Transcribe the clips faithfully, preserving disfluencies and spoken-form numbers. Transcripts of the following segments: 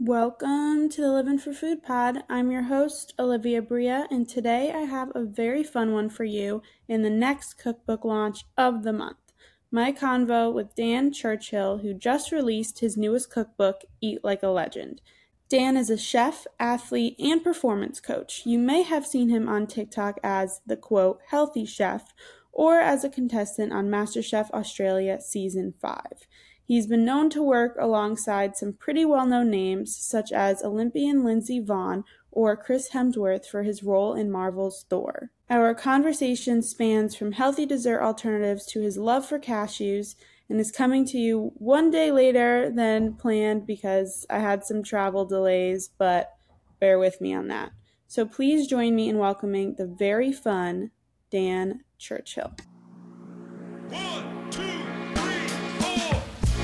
Welcome to the Living for Food Pod. I'm your host, Olivia Bria, and today I have a very fun one for you in the next cookbook launch of the month. My convo with Dan Churchill, who just released his newest cookbook, Eat Like a Legend. Dan is a chef, athlete, and performance coach. You may have seen him on TikTok as the, quote, healthy chef, or as a contestant on MasterChef Australia Season five. He's been known to work alongside some pretty well-known names, such as Olympian Lindsey Vonn or Chris Hemsworth for his role in Marvel's Thor. Our conversation spans from healthy dessert alternatives to his love for cashews, and is coming to you one day later than planned because I had some travel delays, but bear with me on that. So please join me in welcoming the very fun Dan Churchill. One, two, three, four.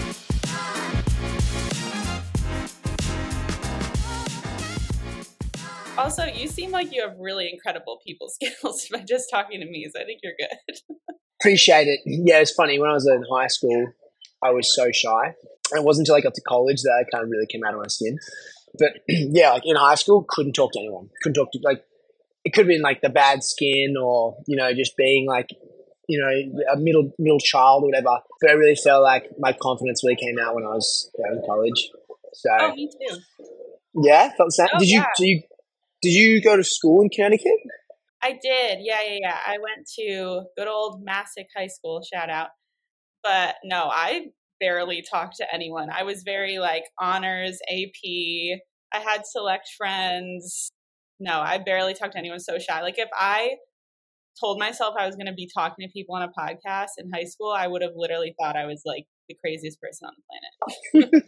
Also, you seem like you have really incredible people skills by just talking to me, so I think you're good. Appreciate it. Yeah, it's funny. When I was in high school, I was so shy. And it wasn't until I got to college that I kind of really came out of my skin. But yeah, like in high school, couldn't talk to anyone. Couldn't talk to, like, it could have been like the bad skin or, you know, just being like, you know, a middle middle child or whatever. But I really felt like my confidence really came out when I was you know, in college. So Oh, me too. yeah, felt the same. Oh, did you yeah. did you did you go to school in Connecticut? I did. Yeah, yeah, yeah. I went to good old Massac High School, shout out. But no, I barely talked to anyone. I was very like honors, A P. I had select friends. No, I barely talked to anyone. So shy. Like if I told myself I was going to be talking to people on a podcast in high school, I would have literally thought I was like the craziest person on the planet.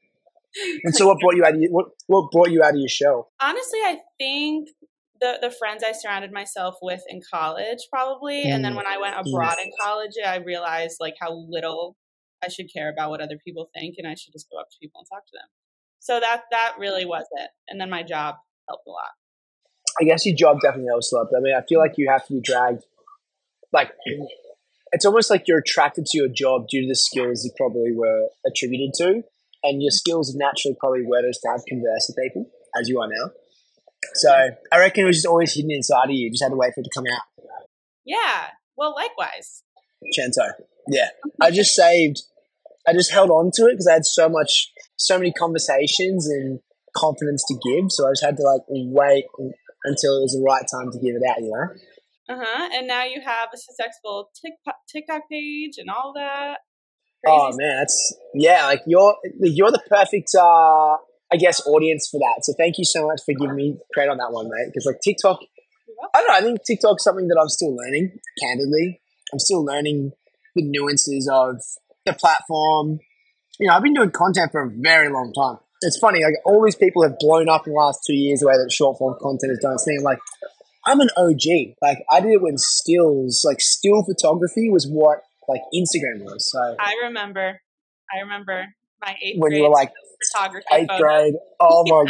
And so what brought you out of your, what, what brought you out of your shell? Honestly, I think the the friends I surrounded myself with in college probably. Mm. And then when I went abroad in college, I realized like how little I should care about what other people think, and I should just go up to people and talk to them. So that that really was it. And then my job helped a lot. I guess your job definitely helps a lot. I mean, I feel like you have to be dragged. Like, it's almost like you're attracted to your job due to the skills you probably were attributed to. And your skills naturally probably were just to have converse with people, as you are now. So I reckon it was just always hidden inside of you. You just had to wait for it to come out. Yeah. Well, likewise. Chento. Yeah. I just saved, I just held on to it because I had so much, so many conversations and confidence to give. So I just had to like wait until it was the right time to give it out, you know? Uh-huh. And now you have a successful TikTok, TikTok page and all that. Crazy oh, stuff. Man, that's, yeah, like you're, you're the perfect, uh, I guess, audience for that. So thank you so much for giving me credit on that one, mate. Because like TikTok, I don't know, I think TikTok's something that I'm still learning, candidly. I'm still learning the nuances of the platform. You know, I've been doing content for a very long time. It's funny, like all these people have blown up in the last two years the way that short form content has done its thing. Like, I'm an O G. Like, I did it when stills, like still photography was what like Instagram was. So I remember, I remember my eighth when grade you were like photography eighth photos. grade. Oh my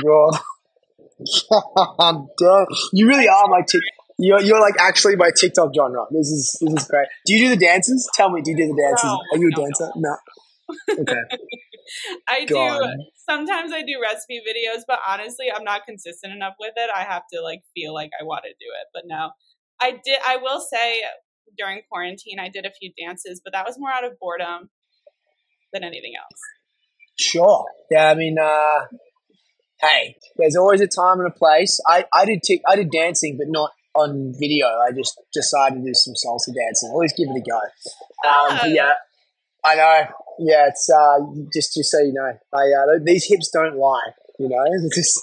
god, I'm done. You really are my tick. You're you're like actually my TikTok genre. This is this is great. Do you do the dances? Tell me, do you do the dances? No, Are you a no, dancer? No. Okay. I God. do. Sometimes I do recipe videos, but honestly, I'm not consistent enough with it. I have to like feel like I want to do it. But no, I did. I will say during quarantine, I did a few dances, but that was more out of boredom than anything else. Sure. Yeah. I mean, uh, hey, there's always a time and a place. I I did t- I did dancing, but not on video. I just decided to do some salsa dancing. Always give it a go. Um, but yeah, I know. Yeah, it's uh, just just so you know, I uh, these hips don't lie. You know, it's just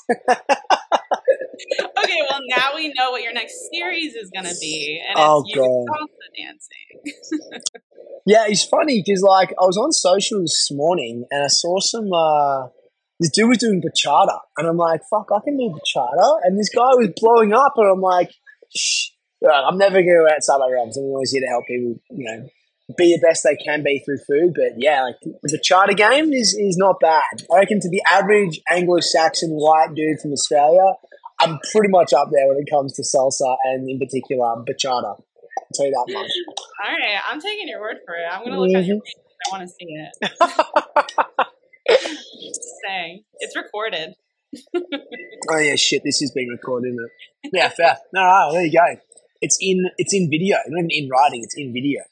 Okay, well now we know what your next series is going to be, and it's Oh, you God. salsa dancing. yeah. It's funny because like I was on social this morning and I saw some uh, this dude was doing bachata, and I'm like, fuck, I can do bachata, and this guy was blowing up, and I'm like, shh, I'm never going to go outside my realms. I'm always here to help people, you know, be the best they can be through food. But yeah, like the charter game is, is not bad. I reckon to the average Anglo-Saxon white dude from Australia, I'm pretty much up there when it comes to salsa and in particular bachata. I'll tell you that much. All right, I'm taking your word for it. I'm going to look at your page. I want to see it. Just saying. It's recorded. Oh yeah, shit. This is being recorded, isn't it? Yeah, fair. No, no, there you go. It's in. It's in video. Not even in writing. It's in video.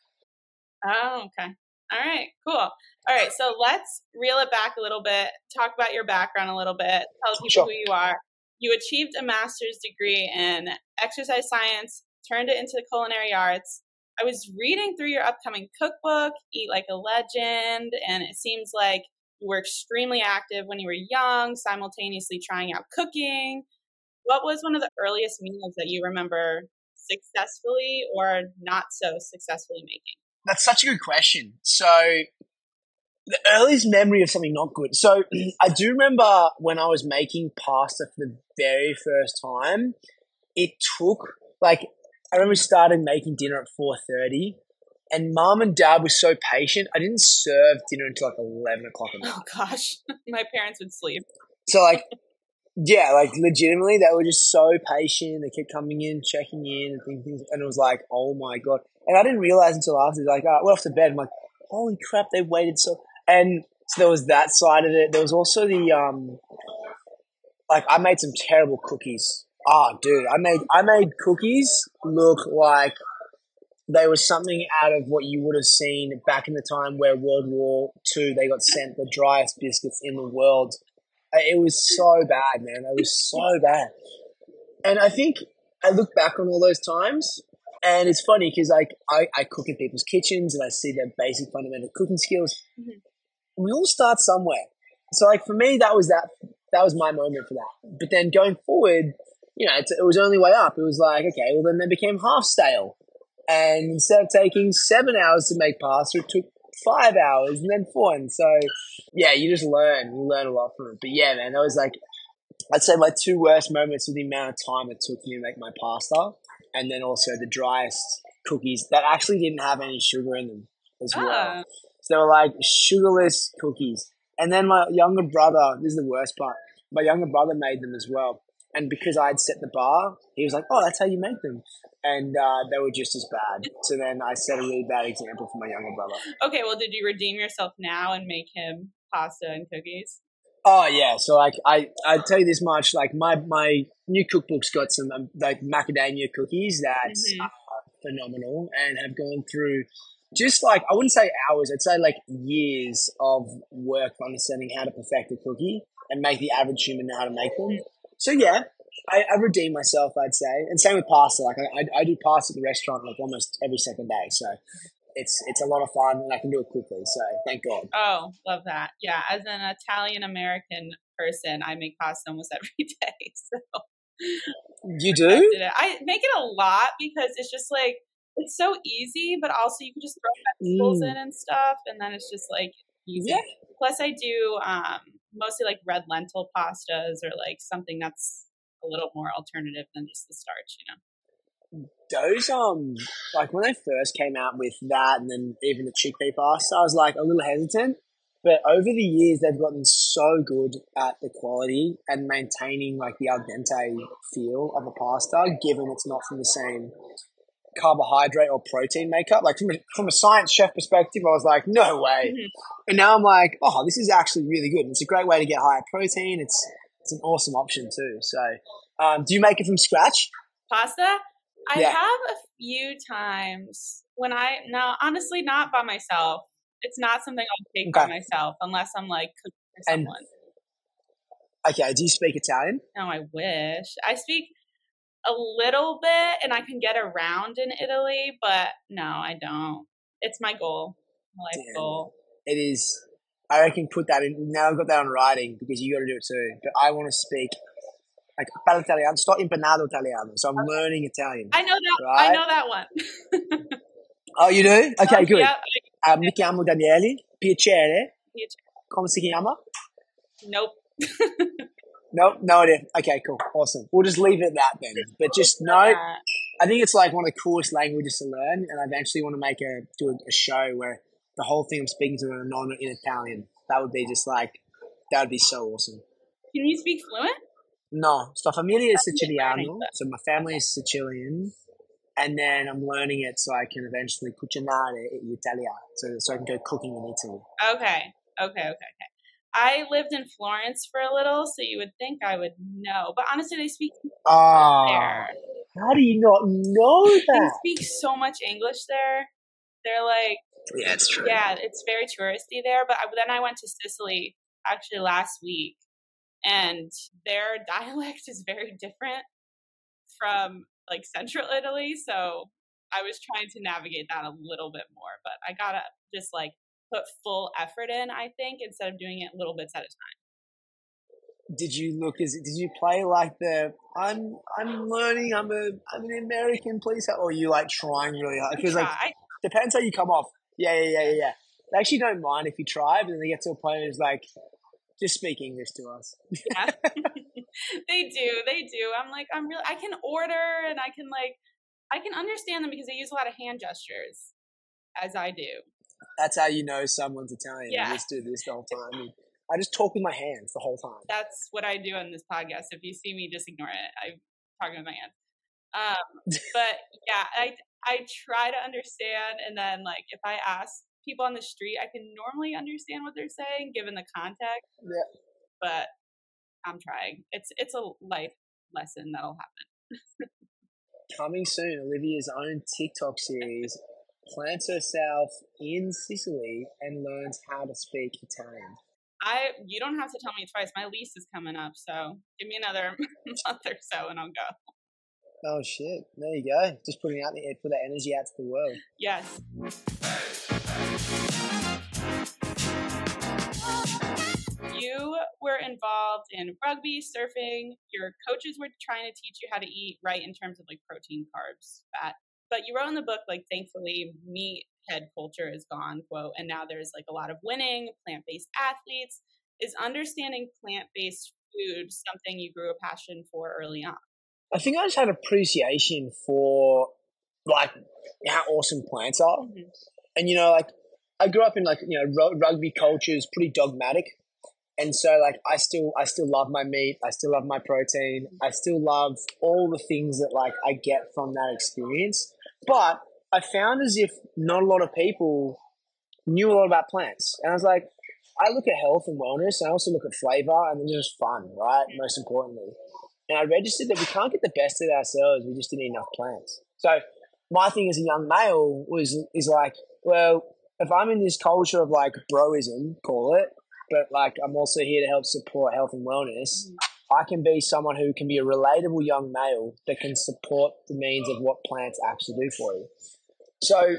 Oh, okay. All right, cool. All right, so let's reel it back a little bit, talk about your background a little bit, tell people Sure. who you are. You achieved a master's degree in exercise science, turned it into culinary arts. I was reading through your upcoming cookbook, Eat Like a Legend, and it seems like you were extremely active when you were young, simultaneously trying out cooking. What was one of the earliest meals that you remember successfully or not so successfully making? That's such a good question. So the earliest memory of something not good. So I do remember when I was making pasta for the very first time. It took like I remember starting making dinner at four thirty, and mom and dad were so patient. I didn't serve dinner until like eleven o'clock at night. Oh gosh, my parents would sleep. So like, yeah, like legitimately, they were just so patient. They kept coming in, checking in, and things, and it was like, oh my god. And I didn't realize until after, like, oh, we're off to bed. I'm like, holy crap, they waited so. And so there was that side of it. There was also the um, like I made some terrible cookies. Oh, dude, I made I made cookies look like they were something out of what you would have seen back in the time where World War Two they got sent the driest biscuits in the world. It was so bad, man. It was so bad. And I think I look back on all those times, and it's funny because like I, I cook in people's kitchens and I see their basic fundamental cooking skills. Mm-hmm. We all start somewhere. So like for me, that was that. That was my moment for that. But then going forward, you know, it's, it was only way up. It was like, okay, well then they became half stale. And instead of taking seven hours to make pasta, it took five hours and then four. And so, yeah, you just learn. You learn a lot from it. But yeah, man, that was like, I'd say my two worst moments were the amount of time it took me to make my pasta and then also the driest cookies that actually didn't have any sugar in them as well. Ah. So they were like sugarless cookies. And then my younger brother, this is the worst part, my younger brother made them as well. And because I had set the bar, he was like, oh, that's how you make them. And uh, they were just as bad. So then I set a really bad example for my younger brother. Okay, well, did you redeem yourself now and make him pasta and cookies? Oh, yeah. So like I, I tell you this much, like my, my new cookbook's got some um, like macadamia cookies that's Mhm. uh, phenomenal and have gone through just like, I wouldn't say hours, I'd say like years of work for understanding how to perfect a cookie and make the average human know how to make them. So yeah, I, I redeem myself, I'd say. And same with pasta. Like I, I, I do pasta at the restaurant like almost every second day. So it's it's a lot of fun and I can do it quickly. So thank God. Oh, love that. Yeah, as an Italian American person, I make pasta almost every day. So You I do? did it. I make it a lot because it's just like it's so easy, but also you can just throw vegetables Mm. in and stuff, and then it's just like easy. Yeah. Plus, I do um, mostly like red lentil pastas or like something that's a little more alternative than just the starch, you know. Those um like when they first came out with that and then even the chickpea pasta, I was like a little hesitant. But over the years they've gotten so good at the quality and maintaining like the al dente feel of a pasta, given it's not from the same carbohydrate or protein makeup. Like from a, from a science chef perspective, I was like, no way. Mhm. And now I'm like, oh, this is actually really good. And it's a great way to get higher protein. It's it's an awesome option too. So, um, do you make it from scratch? Pasta? I Yeah. have a few times when I, no, honestly, not by myself. It's not something I'll take by Okay. myself unless I'm like cooking for And someone. okay, do you speak Italian? No, I wish. I speak a little bit and I can get around in Italy, but no, I don't. It's my goal, my life Damn. goal. It is. I reckon put that in. Now I've got that on writing because you got to do it too. But I want to speak like parlo italiano. Sto imparando italiano, so I'm learning Italian. I know that. Right? I know that one. Oh, you do? Okay, good. Yeah. Uh, mi chiamo Daniele. Piacere. I- Come si chiama? Nope. Nope, no idea. Okay, cool, awesome. We'll just leave it at that then. But just know, Uh, I think it's like one of the coolest languages to learn, and I eventually want to make a do a, a show where the whole thing I'm speaking to a non in Italian. That would be just like that would be so awesome. Can you speak fluent? No, sto famiglia is That's learning Siciliano, that. so my family is Sicilian, and then I'm learning it so I can eventually cucinare in Italia, so so I can go cooking in Italy. Okay. Okay. Okay. Okay. I lived in Florence for a little, so you would think I would know. But honestly, they speak Ah, there. how do you not know They that? speak so much English there. They're like, Yeah, it's true. yeah, it's very touristy there. But I, then I went to Sicily actually last week, and their dialect is very different from like central Italy. So I was trying to navigate that a little bit more, but I gotta just like put full effort in, I think, instead of doing it little bits at a time. Did you look as did you play like the I'm I'm learning I'm a I'm an American please help, or are you like trying really hard? Because like Try. depends how you come off. Yeah, yeah, yeah, yeah, yeah. They actually don't mind if you try, but then they get to a point where it's like, just speak English to us. Yeah. They do, they do. I'm like, I'm really I can order and I can like I can understand them because they use a lot of hand gestures, as I do. That's how you know someone's Italian. Yeah. I just do this the whole time. I just talk with my hands the whole time. That's what I do on this podcast. If you see me, just ignore it. I'm talking with my hands. Um, but yeah, I I try to understand, and then like if I ask people on the street, I can normally understand what they're saying given the context. Yeah. But I'm trying. It's it's a life lesson that'll happen. Coming soon, Olivia's own TikTok series plants herself in Sicily and learns how to speak Italian. I you don't have to tell me twice. My lease is coming up, so give me another month or so, and I'll go. Oh shit! There you go. Just putting out the put that energy out to the world. Yes. You were involved in rugby, surfing. Your coaches were trying to teach you how to eat right in terms of like protein, carbs, fat. But you wrote in the book, like, thankfully, meathead culture is gone, quote, and now there's like a lot of winning, plant-based athletes. Is understanding plant-based food something you grew a passion for early on? I think I just had appreciation for like how awesome plants are, mm-hmm. and you know, like I grew up in like you know r- rugby culture is pretty dogmatic. And so, like, I still, I still love my meat. I still love my protein. I still love all the things that, like, I get from that experience. But I found as if not a lot of people knew a lot about plants. And I was like, I look at health and wellness, and I also look at flavor, and then just fun, right? Most importantly. And I registered that we can't get the best of ourselves. We just didn't eat enough plants. So my thing as a young male was is like, well, if I'm in this culture of, like, broism, call it, but like I'm also here to help support health and wellness, I can be someone who can be a relatable young male that can support the means of what plants actually do for you. So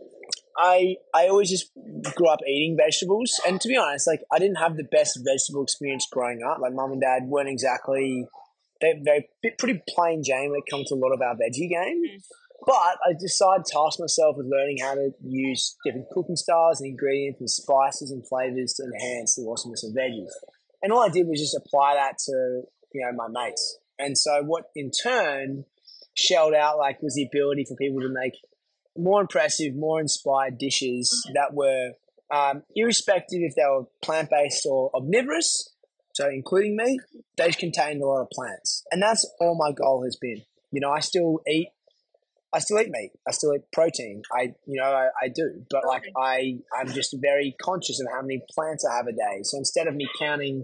I I always just grew up eating vegetables, and to be honest, like I didn't have the best vegetable experience growing up. Like mum and dad weren't exactly they they're pretty plain Jane when it comes to a lot of our veggie game. But I decided to task myself with learning how to use different cooking styles and ingredients and spices and flavors to enhance the awesomeness of veggies. And all I did was just apply that to, you know, my mates. And so what in turn shelled out like was the ability for people to make more impressive, more inspired dishes that were um, irrespective if they were plant-based or omnivorous, so including me, they contained a lot of plants. And that's all my goal has been. You know, I still eat I still eat meat. I still eat protein. I, you know, I, I do. But like, I, I'm just very conscious of how many plants I have a day. So instead of me counting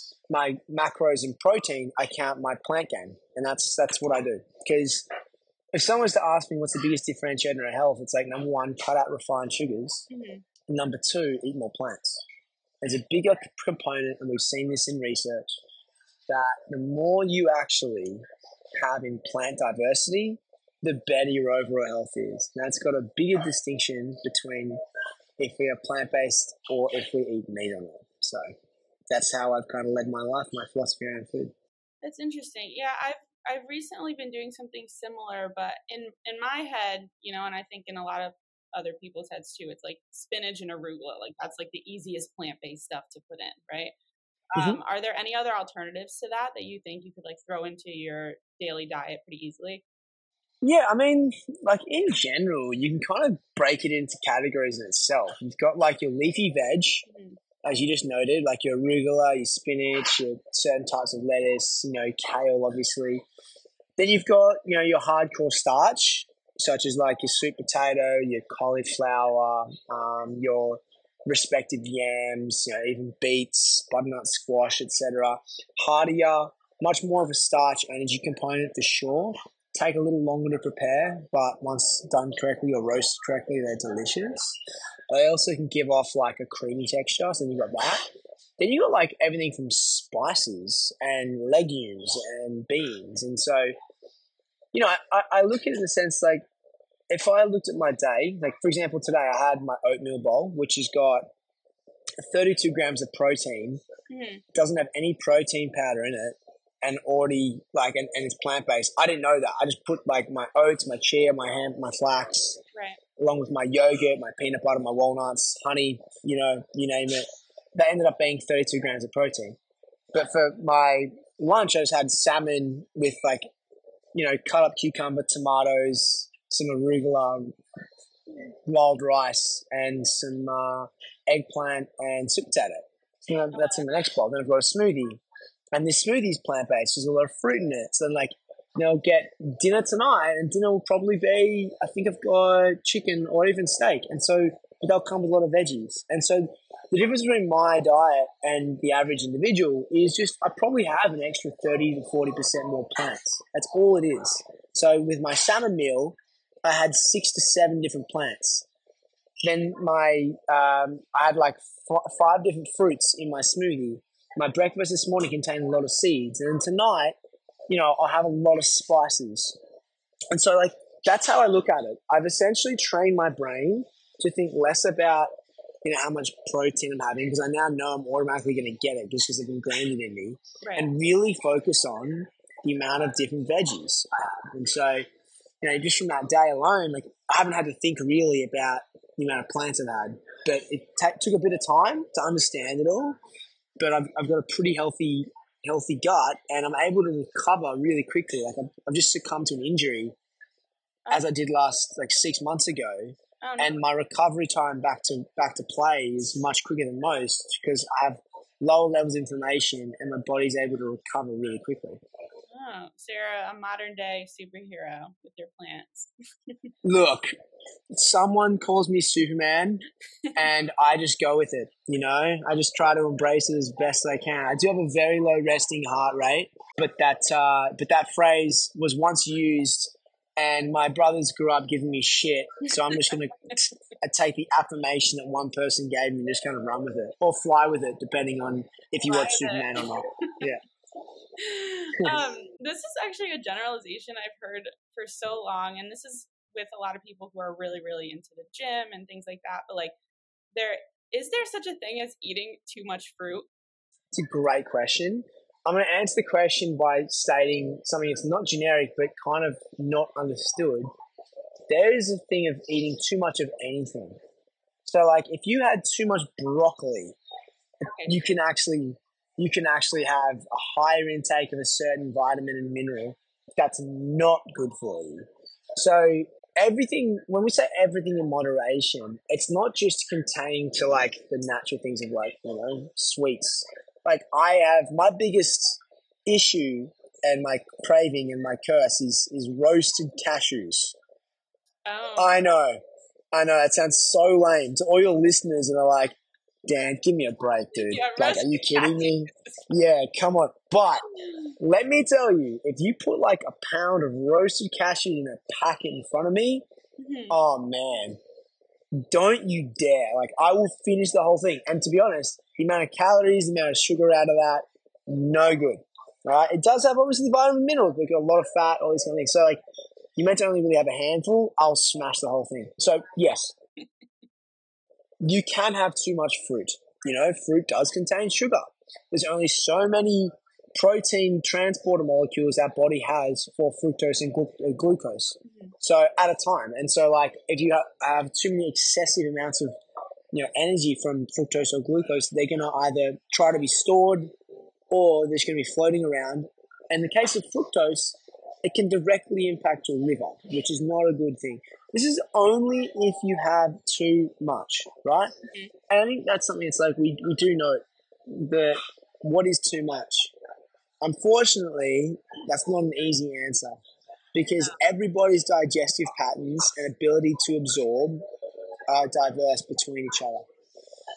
my macros in protein, I count my plant game, and that's that's what I do. Because if someone was to ask me what's the biggest differentiator in health, it's like number one, cut out refined sugars. Mm-hmm. And number two, eat more plants. There's a bigger component, and we've seen this in research, that the more you actually have in plant diversity, the better your overall health is. Now, it's got a bigger distinction between if we are plant-based or if we eat meat or not. So that's how I've kind of led my life, my philosophy around food. That's interesting. Yeah, I've I've recently been doing something similar, but in, in my head, you know, and I think in a lot of other people's heads too, it's like spinach and arugula. Like that's like the easiest plant-based stuff to put in, right? Mm-hmm. Um, are there any other alternatives to that that you think you could like throw into your daily diet pretty easily? Yeah, I mean, like in general, you can kind of break it into categories in itself. You've got like your leafy veg, mm-hmm. as you just noted, like your arugula, your spinach, your certain types of lettuce, you know, kale, obviously. Then you've got, you know, your hardcore starch, such as like your sweet potato, your cauliflower, um, your respective yams, you know, even beets, butternut squash, et cetera. Heartier, much more of a starch energy component for sure. Take a little longer to prepare, but once done correctly or roasted correctly, they're delicious. They also can give off like a creamy texture, so you got that. Then you got like everything from spices and legumes and beans. And so, you know, I, I look at it in the sense like, if I looked at my day, like for example, today I had my oatmeal bowl, which has got thirty-two grams of protein, Mm-hmm. doesn't have any protein powder in it, and already like, and, and it's plant-based. I didn't know that. I just put like my oats, my chia, my hemp, my flax, Right. along with my yogurt, my peanut butter, my walnuts, honey, you know, you name it. That ended up being thirty-two grams of protein. But for my lunch, I just had salmon with like, you know, cut up cucumber, tomatoes, some arugula, wild rice, and some uh, eggplant and sweet potato. You know, that's in the next bowl. Then I've got a smoothie. And this smoothie's plant-based. There's a lot of fruit in it. So like, you know, get dinner tonight, and dinner will probably be, I think I've got chicken or even steak. And so, but they'll come with a lot of veggies. And so the difference between my diet and the average individual is just I probably have an extra thirty to forty percent more plants. That's all it is. So with my salmon meal, I had six to seven different plants. Then my, um, I had like f- five different fruits in my smoothie. My breakfast this morning contained a lot of seeds. And then tonight, you know, I'll have a lot of spices. And so like, that's how I look at it. I've essentially trained my brain to think less about, you know, how much protein I'm having, because I now know I'm automatically going to get it just because it's ingrained in me, Right. and really focus on the amount of different veggies I have. And so, you know, just from that day alone, like I haven't had to think really about the amount of plants I've had, but it t- took a bit of time to understand it all. But I've, I've got a pretty healthy, healthy gut, and I'm able to recover really quickly. Like I've, I've just succumbed to an injury Oh. as I did last like six months ago. Oh, no. And my recovery time back to back to play is much quicker than most because I have lower levels of inflammation and my body's able to recover really quickly. Oh, so you're a modern day superhero with your plants. Look, someone calls me Superman and I just go with it, you know? I just try to embrace it as best I can. I do have a very low resting heart rate, but that uh, but that phrase was once used and my brothers grew up giving me shit, so I'm just going to take the affirmation that one person gave me and just kind of run with it. Or fly with it, depending on if you Fly watch with it. Superman or not. Yeah. um, this is actually a generalization I've heard for so long, and this is with a lot of people who are really, really into the gym and things like that. But like, there is there such a thing as eating too much fruit? It's a great question. I'm going to answer the question by stating something that's not generic, but kind of not understood. There is a thing of eating too much of anything. So, like, if you had too much broccoli, you can actually you can actually have a higher intake of a certain vitamin and mineral that's not good for you. So everything, when we say everything in moderation, it's not just contained to like the natural things of like, you know, sweets. Like I have my biggest issue and my craving and my curse is is roasted cashews. Oh, I know, I know, it sounds so lame to all your listeners that are like, Dan, give me a break, dude. Yeah, Like, are you kidding me? cashews. Yeah, come on. But let me tell you, if you put like a pound of roasted cashews in a packet in front of me, Mhm. oh man, don't you dare. Like, I will finish the whole thing. And to be honest, the amount of calories, the amount of sugar out of that, no good. Right? It does have obviously vitamin and minerals, but a lot of fat, all these kind of things. So, like, you meant to only really have a handful, I'll smash the whole thing. So, yes, you can have too much fruit. You know, fruit does contain sugar. There's only so many protein transporter molecules our body has for fructose and glu- uh, glucose. Mhm. So at a time. And so like if you ha- have too many excessive amounts of, you know, energy from fructose or glucose, they're going to either try to be stored or they're just going to be floating around. In the case of fructose, it can directly impact your liver, which is not a good thing. This is only if you have too much, right? Mhm. And I think that's something that's like we, we do know that what is too much? Unfortunately, that's not an easy answer because everybody's digestive patterns and ability to absorb are diverse between each other.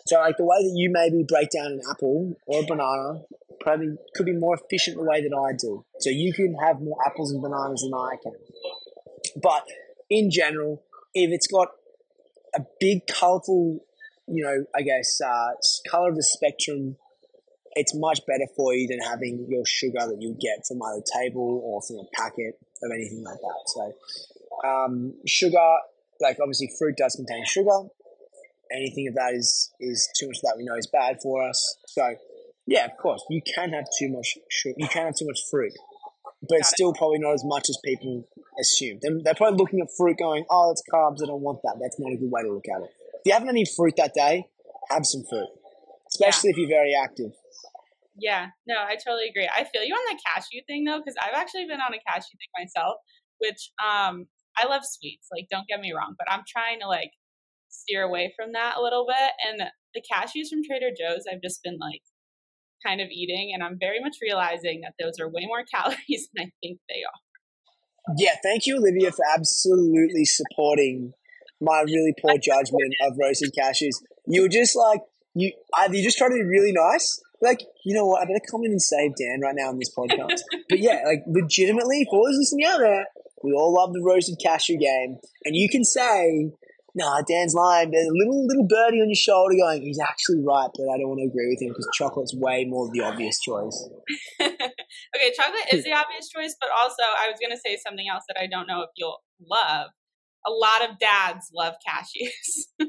So like the way that you maybe break down an apple or a banana probably could be more efficient the way that I do. So you can have more apples and bananas than I can. But in general, if it's got a big colourful, you know, I guess, uh, colour of the spectrum, it's much better for you than having your sugar that you get from either table or from a packet of anything like that. So um, sugar, like obviously fruit does contain sugar. Anything of that is, is too much of that we know is bad for us. So yeah, of course, you can have too much sugar. You can have too much fruit, but it's still probably not as much as people assume. They're, they're probably looking at fruit going, oh, it's carbs, I don't want that. That's not a good way to look at it. If you haven't any fruit that day, have some fruit, especially yeah. if you're very active. Yeah, no, I totally agree. I feel you on the cashew thing, though, because I've actually been on a cashew thing myself, which um, I love sweets. Like, don't get me wrong, but I'm trying to, like, steer away from that a little bit. And the cashews from Trader Joe's, I've just been, like, kind of eating, and I'm very much realizing that those are way more calories than I think they are. Yeah, thank you, Olivia, for absolutely supporting my really poor judgment of roasted cashews. You were just like, you either you just trying to be really nice, like, you know what, I better come in and save Dan right now on this podcast. But yeah, like, legitimately, for those listening out there, we all love the roasted cashew game, and you can say, nah, Dan's lying. There's a little little birdie on your shoulder going, he's actually right, but I don't want to agree with him because chocolate's way more the obvious choice. Okay, chocolate is the obvious choice, but also I was going to say something else that I don't know if you'll love. A lot of dads love cashews.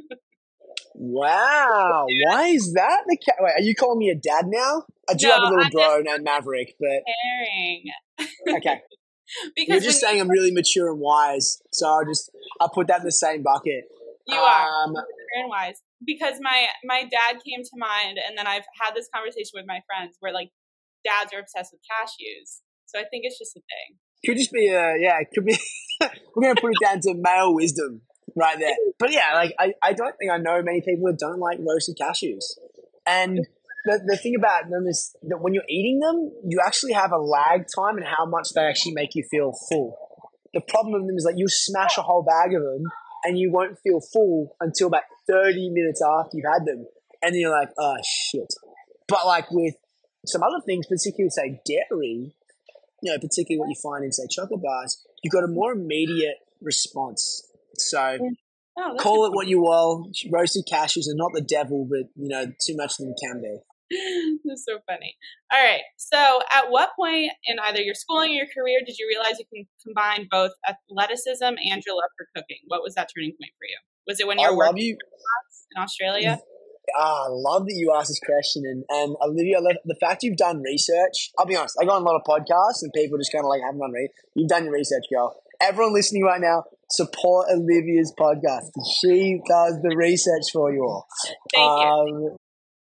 Wow. Why is that? The ca- Wait, are you calling me a dad now? I do No, have a little I'm bro named Maverick, but... Caring. Okay. Because You're just saying I'm really mature and wise, so I'll just I'll put that in the same bucket. You are um, mature and wise. Because my my dad came to mind, and then I've had this conversation with my friends where like dads are obsessed with cashews. So I think it's just a thing. Could just be a yeah. It could be. We're gonna put it down to male wisdom right there. But yeah, like I, I don't think I know many people that don't like roasted cashews, and. The, the thing about them is that when you're eating them, you actually have a lag time in how much they actually make you feel full. The problem with them is that you smash a whole bag of them and you won't feel full until about thirty minutes after you've had them. And then you're like, oh, shit. But like with some other things, particularly say dairy, you know, particularly what you find in, say, chocolate bars, you've got a more immediate response. So oh, call it what you will. Roasted cashews are not the devil, but, you know, too much of them can be. That's so funny. All right. So at what point in either your schooling or your career did you realize you can combine both athleticism and your love for cooking? What was that turning point for you? Was it when you were I love working you. in Australia? Ah, I love that you asked this question. And, and Olivia, the fact you've done research, I'll be honest, I go on a lot of podcasts and people just kind of like haven't done research. You've done your research, girl. Everyone listening right now, support Olivia's podcast. She does the research for you all. Thank um, you.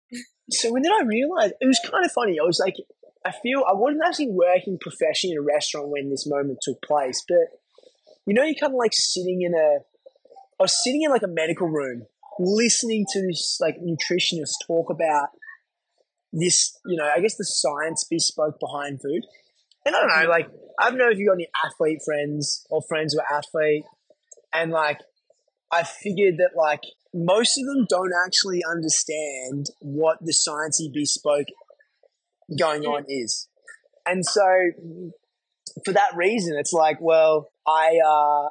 So when did I realize? It was kind of funny. I was like, I feel I wasn't actually working professionally in a restaurant when this moment took place, but you know, you're kind of like sitting in a, I was sitting in like a medical room, listening to this like nutritionist talk about this, you know, I guess the science bespoke behind food. And I don't know, like, I don't know if you got any athlete friends or friends who are athlete, and like, I figured that like most of them don't actually understand what the sciencey bespoke going on is. And so for that reason, it's like, well, I,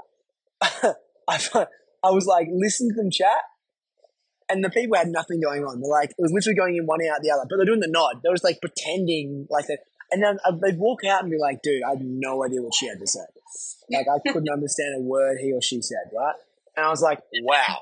uh, I, I was like, listening to them chat, and the people had nothing going on. They're like, it was literally going in one ear out the other, but they're doing the nod. They was like pretending like that. And then they'd walk out and be like, dude, I had no idea what she had to say. Like, I couldn't understand a word he or she said, right? And I was like, wow.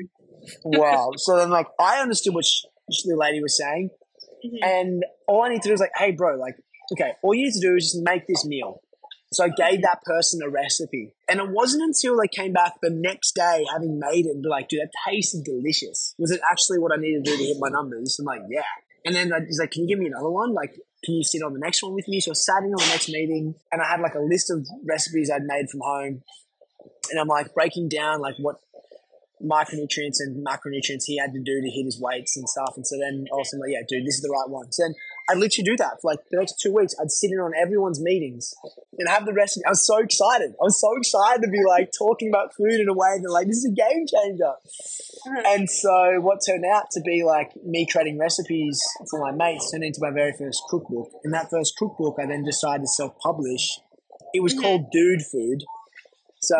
Wow. So then, like, I understood what she, the lady was saying. Mm-hmm. And all I need to do is like, hey, bro, like, okay, all you need to do is just make this meal. So I gave that person a recipe. And it wasn't until they came back the next day having made it and be like, dude, that tasted delicious. Was it actually what I needed to do to hit my numbers? I'm like, yeah. And then he's like, can you give me another one? Like, can you sit on the next one with me? So I sat in on the next meeting and I had like a list of recipes I'd made from home. And I'm like breaking down like what micronutrients and macronutrients he had to do to hit his weights and stuff. And so then also I'm like, yeah, dude, this is the right one. So then I'd literally do that for like the next two weeks. I'd sit in on everyone's meetings and have the recipe. I was so excited. I was so excited to be like talking about food in a way that like, this is a game changer. And so what turned out to be like me creating recipes for my mates turned into my very first cookbook. And that first cookbook, I then decided to self-publish. It was called Dude Food. So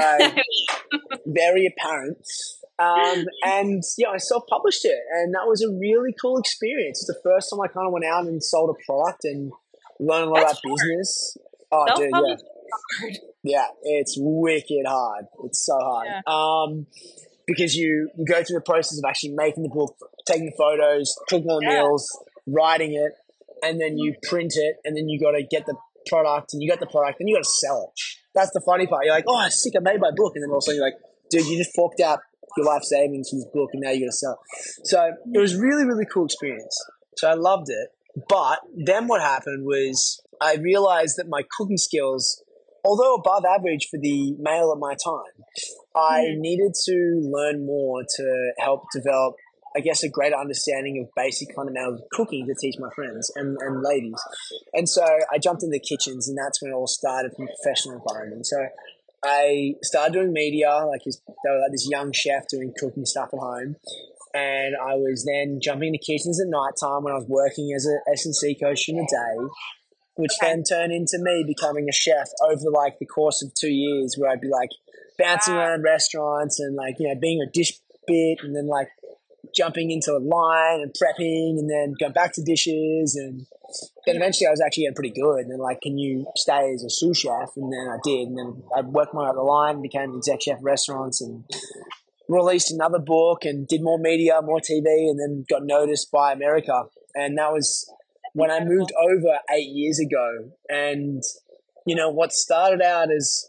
very apparent. Um, and yeah, I self-published it, and that was a really cool experience. It's the first time I kind of went out and sold a product and learned a lot That's about business. Oh, dude, yeah. Hard. Yeah, it's wicked hard. It's so hard. Yeah. Um, because you, you go through the process of actually making the book, taking photos, cooking all the Yeah. meals, writing it, and then you print it, and then you got to get the product, and you got the product, and you got to sell it. That's the funny part. You're like, oh, sick, I made my book. And then all of a sudden you're like, dude, you just forked out your life savings from this book, and now you got to sell it. So it was really, really cool experience. So I loved it. But then what happened was I realized that my cooking skills, although above average for the male at my time, I Mhm. needed to learn more to help develop, I guess, a greater understanding of basic fundamentals of cooking to teach my friends and, and ladies. And so I jumped into kitchens, and that's when it all started from a professional environment. So I started doing media, like this, like this young chef doing cooking stuff at home. And I was then jumping into kitchens at night time when I was working as a S and C coach in the day, which Okay. then turned into me becoming a chef over like the course of two years where I'd be like bouncing Wow. around restaurants and like, you know, being a dish bit and then like jumping into a line and prepping and then going back to dishes. And then eventually I was actually getting pretty good. And then like, can you stay as a sous chef? And then I did. And then I worked my way up the line, became an exec chef of restaurants, and released another book and did more media, more T V, and then got noticed by America. And that was when I moved over eight years ago. And, you know, what started out as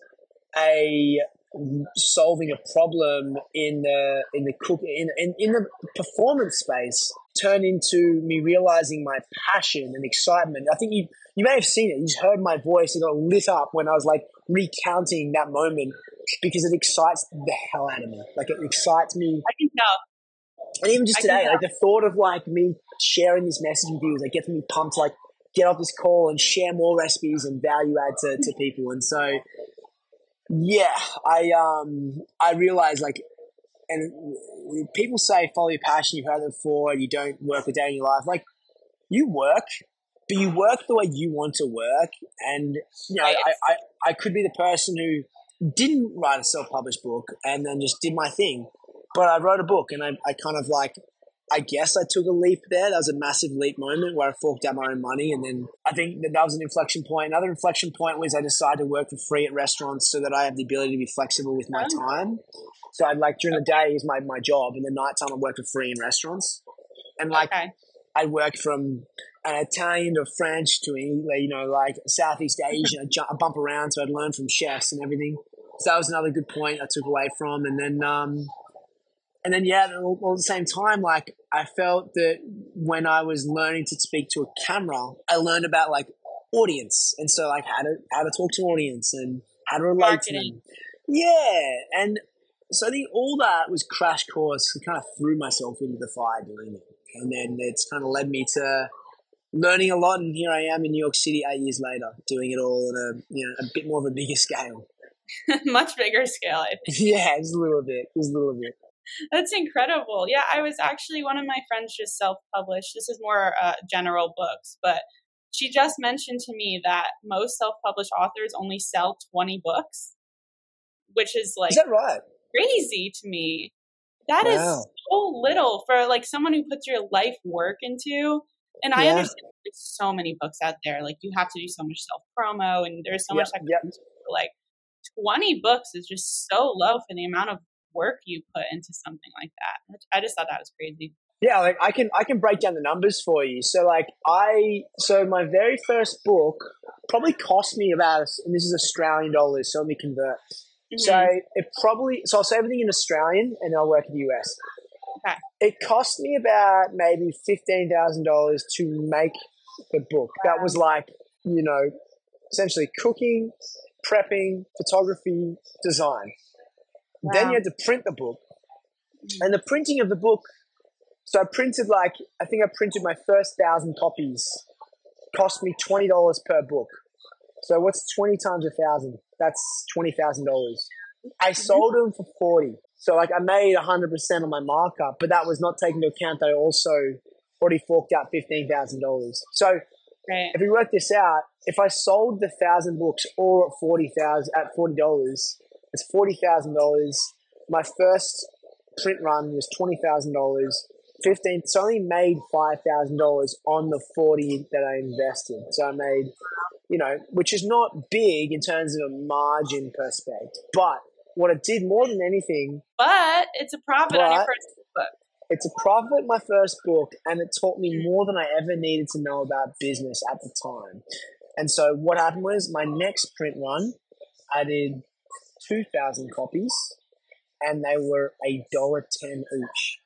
a solving a problem in the in the cook in, in in the performance space turned into me realizing my passion and excitement. I think you you may have seen it. You just heard my voice. It got lit up when I was like recounting that moment because it excites the hell out of me. Like it excites me. I can tell. And even just I can today, tell. like the thought of like me sharing this message with you is like gets me pumped to like get off this call and share more recipes and value add to, to people. And so yeah, I um I realized like, and people say follow your passion. You've heard it before. You don't work a day in your life. Like you work, but you work the way you want to work. And you know, I, I, I could be the person who didn't write a self-published book and then just did my thing, but I wrote a book and I, I kind of like, I guess I took a leap there. That was a massive leap moment where I forked out my own money. And then I think that that was an inflection point. Another inflection point was I decided to work for free at restaurants so that I have the ability to be flexible with my time. So I'd like during the day is my, my job, and the nighttime I work for free in restaurants. And like Okay. I worked from an Italian to French to, you know, like Southeast Asian. I, jump, I bump around, so I'd learn from chefs and everything. So that was another good point I took away from. And then, um, and then, yeah, all, all at the same time, like I felt that when I was learning to speak to a camera, I learned about like audience, and so like how to how to talk to an audience and how to relate Marketing. to them. Yeah, and so I think all that was crash course. I kind of threw myself into the fire doing it, and then it's kind of led me to learning a lot. And here I am in New York City eight years later, doing it all on a you know a bit more of a bigger scale. Much bigger scale, I think. Yeah, just a little bit, just a little bit. That's incredible. Yeah, I was actually, one of my friends just self-published. This is more uh, general books, but she just mentioned to me that most self-published authors only sell twenty books, which is like Is that right? crazy to me. That is Wow. so little for like someone who puts your life work into. And I Yeah. understand there's so many books out there. Like you have to do so much self-promo, and there's so much Yep, that yep. comes with, like twenty books is just so low for the amount of work you put into something like that. I just thought that was crazy. Yeah, like I can I can break down the numbers for you. So like I so my very first book probably cost me about, and this is Australian dollars, so let me convert. Mhm. So it probably so I'll say everything in Australian and I'll work in the U S. Okay. It cost me about maybe fifteen thousand dollars to make the book. That was like, you know, essentially cooking, prepping, photography, design. Then Wow. you had to print the book. And the printing of the book, so I printed like, I think I printed my first thousand copies cost me twenty dollars per book. So what's twenty times a thousand? That's twenty thousand dollars. I sold them for forty. So like I made one hundred percent on my markup, but that was not taking into account that I also already forked out fifteen thousand dollars. So Right. if we work this out, if I sold the thousand books all at forty thousand at forty dollars, it's forty thousand dollars. My first print run was twenty thousand dollars. Fifteen. So I only made five thousand dollars on the forty that I invested. So I made, you know, which is not big in terms of a margin perspective, but what it did more than anything, But it's a profit on your But- first book. it's a profit my first book, and it taught me more than I ever needed to know about business at the time. And so what happened was my next print run, I did two thousand copies, and they were a dollar ten each.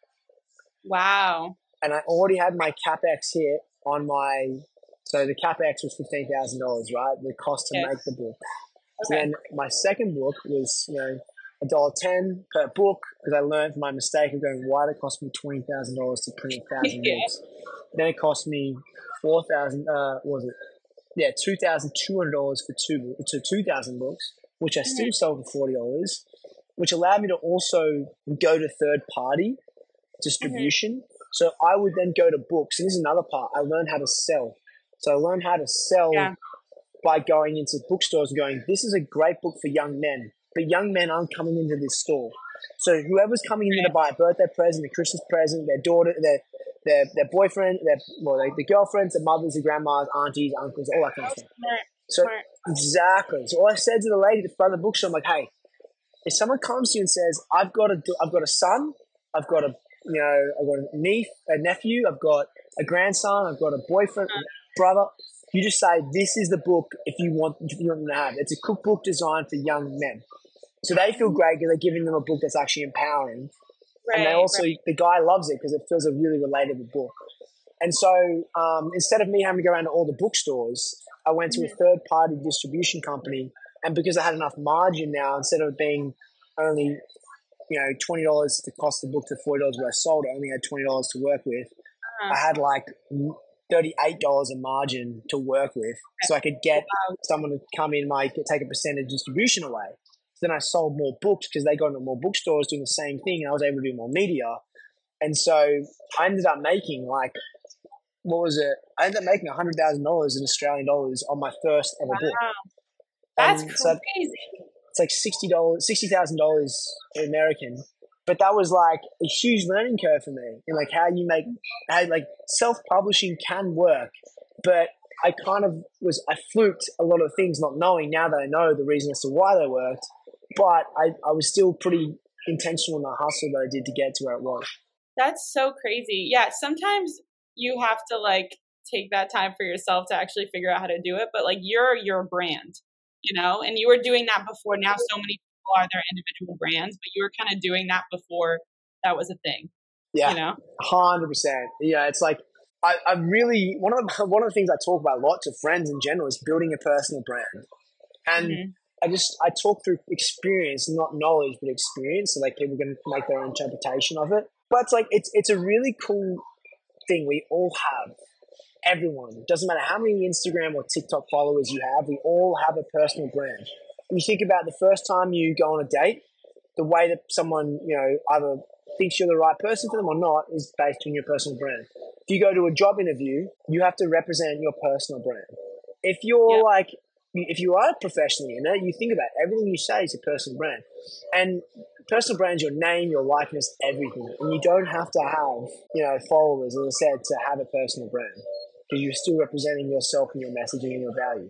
Wow. And I already had my capex hit on my, so the capex was fifteen thousand dollars, right? The cost to Yeah. make the book. So Okay. then my second book was, you know, a dollar ten per book, because I learned from my mistake of going, why did it cost me twenty thousand dollars to print a thousand Yeah. books? Then it cost me four thousand. Uh, what was it? Yeah, two thousand two hundred dollars for two to two thousand books, which I still sold for forty dollars, which allowed me to also go to third party distribution. So I would then go to books, and this is another part. I learned how to sell. So I learned how to sell Yeah. by going into bookstores and going, this is a great book for young men, but young men aren't coming into this store. So whoever's coming in to buy a birthday present, a Christmas present, their daughter, their their, their boyfriend, their well, like the girlfriends, the mothers, the grandmas, aunties, uncles, all that kind of stuff. Smart. So Smart. exactly. So all I said to the lady at the front of the bookstore, I'm like, hey, if someone comes to you and says, I've got a, I've got a son, I've got a, you know, I've got a niece, a nephew, I've got a grandson, I've got a boyfriend, brother. You just say, this is the book if you want, if you want them to have. It's a cookbook designed for young men. So they feel great because they're giving them a book that's actually empowering. Right. And they also, right. the guy loves it because it feels a really relatable book. And so um, instead of me having to go around to all the bookstores, I went to a third party distribution company. And because I had enough margin now, instead of being only, you know, twenty dollars to cost the book to forty dollars where I sold it, I only had twenty dollars to work with. Uh-huh. I had like thirty-eight dollars a margin to work with. So I could get Wow. someone to come in, my take a percentage distribution away. So then I sold more books because they got into more bookstores doing the same thing, and I was able to do more media. And so I ended up making like, what was it? I ended up making one hundred thousand dollars in Australian dollars on my first ever book. Wow. That's And so crazy. it's like sixty dollars, sixty thousand dollars American. But that was like a huge learning curve for me, in like how you make, how like self-publishing can work. But I kind of was, I fluked a lot of things not knowing. Now that I know the reason as to why they worked, but I, I was still pretty intentional in the hustle that I did to get to where it was. That's so crazy. Yeah, sometimes you have to like take that time for yourself to actually figure out how to do it. But like you're your brand, you know, and you were doing that before. Now so many people are their individual brands, but you were kind of doing that before that was a thing. Yeah, You know? one hundred percent. Yeah, it's like I, I really one of the, one of the things I talk about a lot to friends in general is building a personal brand, and Mhm. I just I talk through experience, not knowledge, but experience, so like people can make their own interpretation of it. But it's like it's it's a really cool thing we all have. Everyone, it doesn't matter how many Instagram or TikTok followers you have, we all have a personal brand. When you think about the first time you go on a date, the way that someone, you know, either thinks you're the right person for them or not is based on your personal brand. If you go to a job interview, you have to represent your personal brand. If you're Yep. like, if you are professionally in it, you think about it, everything you say is a personal brand. And personal brand is your name, your likeness, everything. And you don't have to have, you know, followers, as I said, to have a personal brand, because you're still representing yourself and your messaging and your value.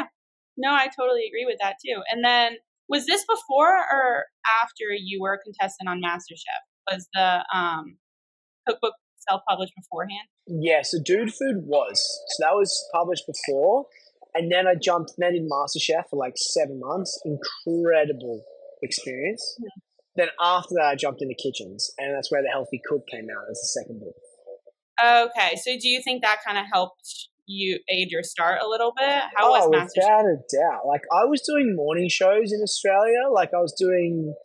No, I totally agree with that too. And then was this before or after you were a contestant on MasterChef? Was the um, cookbook self-published beforehand? Yeah, so Dude Food was. So that was published before. And then I jumped, then in MasterChef for like seven months. Incredible experience. Mhm. Then after that, I jumped into Kitchens. And that's where The Healthy Cook came out as the second book. Okay, so do you think that kind of helped you aid your start a little bit? How was Oh, MasterChef? without a doubt. Like, I was doing morning shows in Australia. Like, I was doing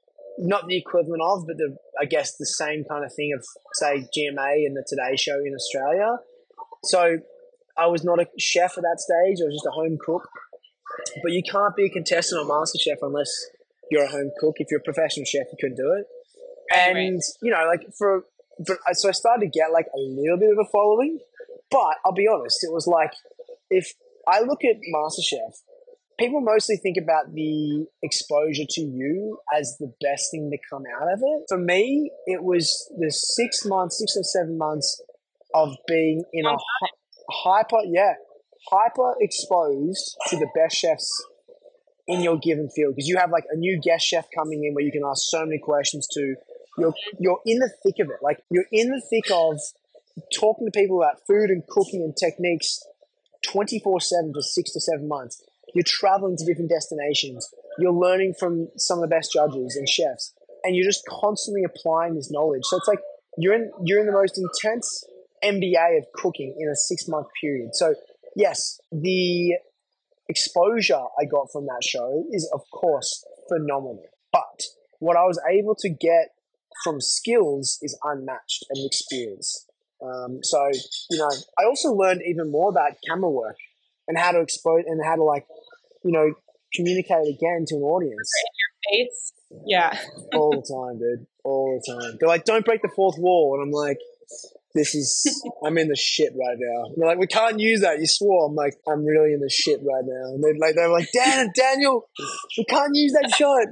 not the equivalent of, but the I guess the same kind of thing of, say, G M A and the Today Show in Australia. So I was not a chef at that stage. I was just a home cook. But you can't be a contestant on MasterChef unless you're a home cook. If you're a professional chef, you couldn't do it. And, right. you know, like for, for, so I started to get like a little bit of a following. But I'll be honest, it was like, if I look at MasterChef, people mostly think about the exposure to you as the best thing to come out of it. For me, it was the six months, six or seven months of being in a hi- hyper, yeah, hyper exposed to the best chefs in your given field. Because you have like a new guest chef coming in where you can ask so many questions to. You're, you're in the thick of it. Like you're in the thick of talking to people about food and cooking and techniques twenty-four seven for six to seven months. You're traveling to different destinations. You're learning from some of the best judges and chefs, and you're just constantly applying this knowledge. So it's like you're in you're in the most intense M B A of cooking in a six month period. So yes, the exposure I got from that show is of course phenomenal. But what I was able to get from skills is unmatched and experience. Um, so you know, I also learned even more about camera work and how to expose and how to like, you know, communicate again to an audience. In your face, yeah. All the time, dude. All the time. They're like, "Don't break the fourth wall," and I'm like, "This is, I'm in the shit right now." And they're like, "We can't use that. You swore." I'm like, "I'm really in the shit right now." And they're like, they're like, "Dan, Daniel, we can't use that shot."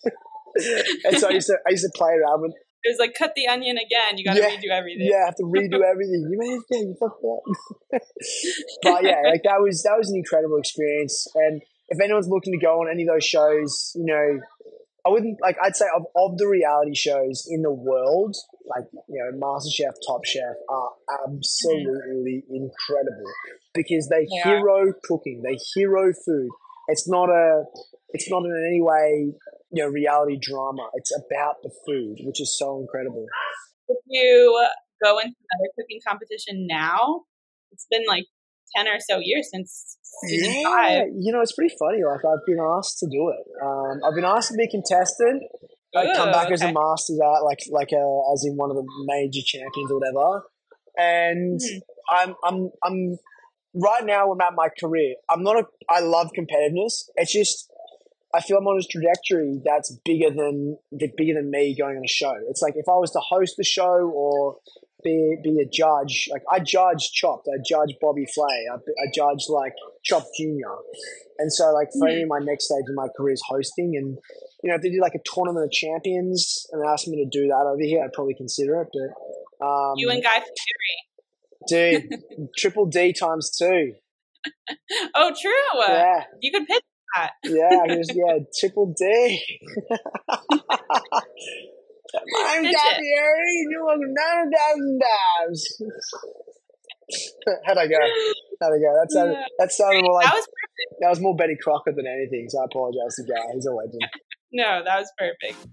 And so I used to, I used to play around with. It was like, cut the onion again. You got to yeah, redo everything. Yeah, I have to redo everything. You made it, yeah, you fucked up. But yeah, like that was that was an incredible experience. And if anyone's looking to go on any of those shows, you know, I wouldn't like. I'd say of, of the reality shows in the world, like you know, MasterChef, Top Chef are absolutely mm-hmm. incredible because they yeah. hero cooking, they hero food. It's not a, it's not in any way. You know, reality drama. It's about the food, which is so incredible. If you go into another cooking competition now, it's been like ten or so years since season yeah, five. You know, it's pretty funny. Like I've been asked to do it. Um, I've been asked to be a contestant. I come back okay. as a masters at like like a, as in one of the major champions or whatever. And mm-hmm. I'm I'm I'm right now. I'm at my career. I'm not a. I love competitiveness. It's just. I feel I'm on a trajectory that's bigger than bigger than me going on a show. It's like if I was to host the show or be be a judge, like I judge Chopped, I judge Bobby Flay, I, I judge like Chopped Junior, and so like for me, my next stage in my career is hosting. And you know, if they did like a tournament of champions and they asked me to do that over here, I'd probably consider it. But um, you and Guy Fieri, dude, triple D times two. Oh, true. Yeah, you could pitch. Yeah, I was, yeah, triple D. I'm Guy Fieri, you want nine thousand dollars. How'd I go? How'd I go? That sounded, that sounded more like, that was perfect. That was more Betty Crocker than anything, so I apologize to Guy. He's a legend. No, that was perfect.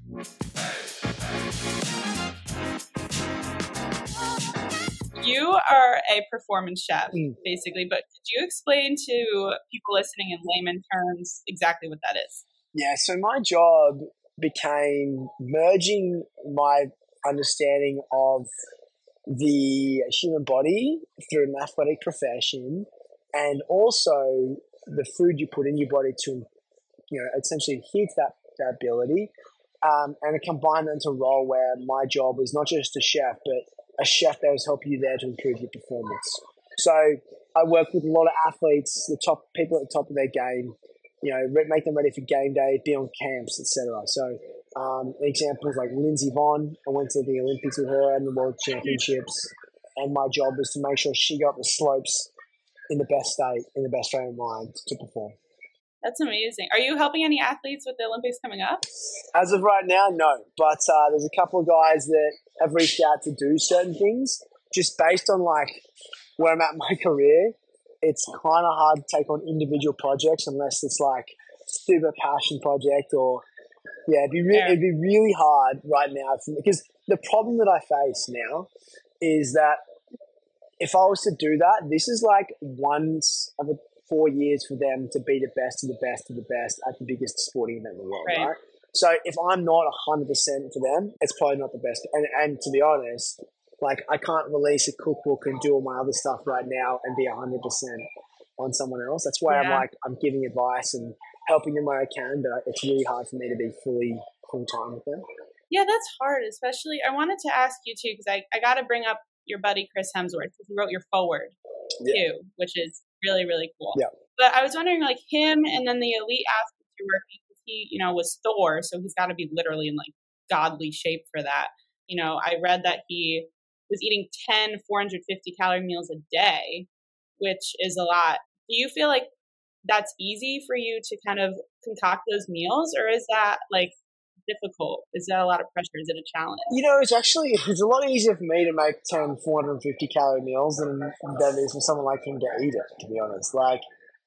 You are a performance chef, mm. basically, but could you explain to people listening in layman terms exactly what that is? Yeah, so my job became merging my understanding of the human body through an athletic profession and also the food you put in your body to, you know, essentially adhere to that, that ability. Um, and I combined that into a role where my job was not just a chef, but a chef that was helping you there to improve your performance. So I work with a lot of athletes, the top people at the top of their game, you know, make them ready for game day, be on camps, et cetera. So um, examples like Lindsey Vonn, I went to the Olympics with her and the World Championships, and my job was to make sure she got the slopes in the best state, in the best frame of mind to perform. That's amazing. Are you helping any athletes with the Olympics coming up? As of right now, no. But uh, there's a couple of guys that have reached out to do certain things just based on like where I'm at in my career. It's kind of hard to take on individual projects unless it's like super passion project or yeah, it'd be really, it'd be really hard right now for me, because the problem that I face now is that if I was to do that, this is like once every four years for them to be the best of the best of the best at the biggest sporting event in the world, right? right? So if I'm not one hundred percent for them, it's probably not the best. And and to be honest, Like, I can't release a cookbook and do all my other stuff right now and be one hundred percent on someone else. That's why I'm Yeah. like, I'm giving advice and helping them where I can, but it's really hard for me to be fully full-time with them. Yeah, that's hard, especially. I wanted to ask you too, because I, I got to bring up your buddy Chris Hemsworth, because he wrote your forward Yeah. too, which is really, really cool. Yeah. But I was wondering, like, him and then the elite athletes you're working with, he, you know, was Thor, so he's got to be literally in like godly shape for that. You know, I read that he was eating ten four hundred fifty calorie meals a day, which is a lot. Do you feel like that's easy for you to kind of concoct those meals, or is that like difficult? Is that a lot of pressure? Is it a challenge? You know, it's actually, it's a lot easier for me to make ten four hundred fifty calorie meals than, than it is for someone like him to eat it, to be honest. Like,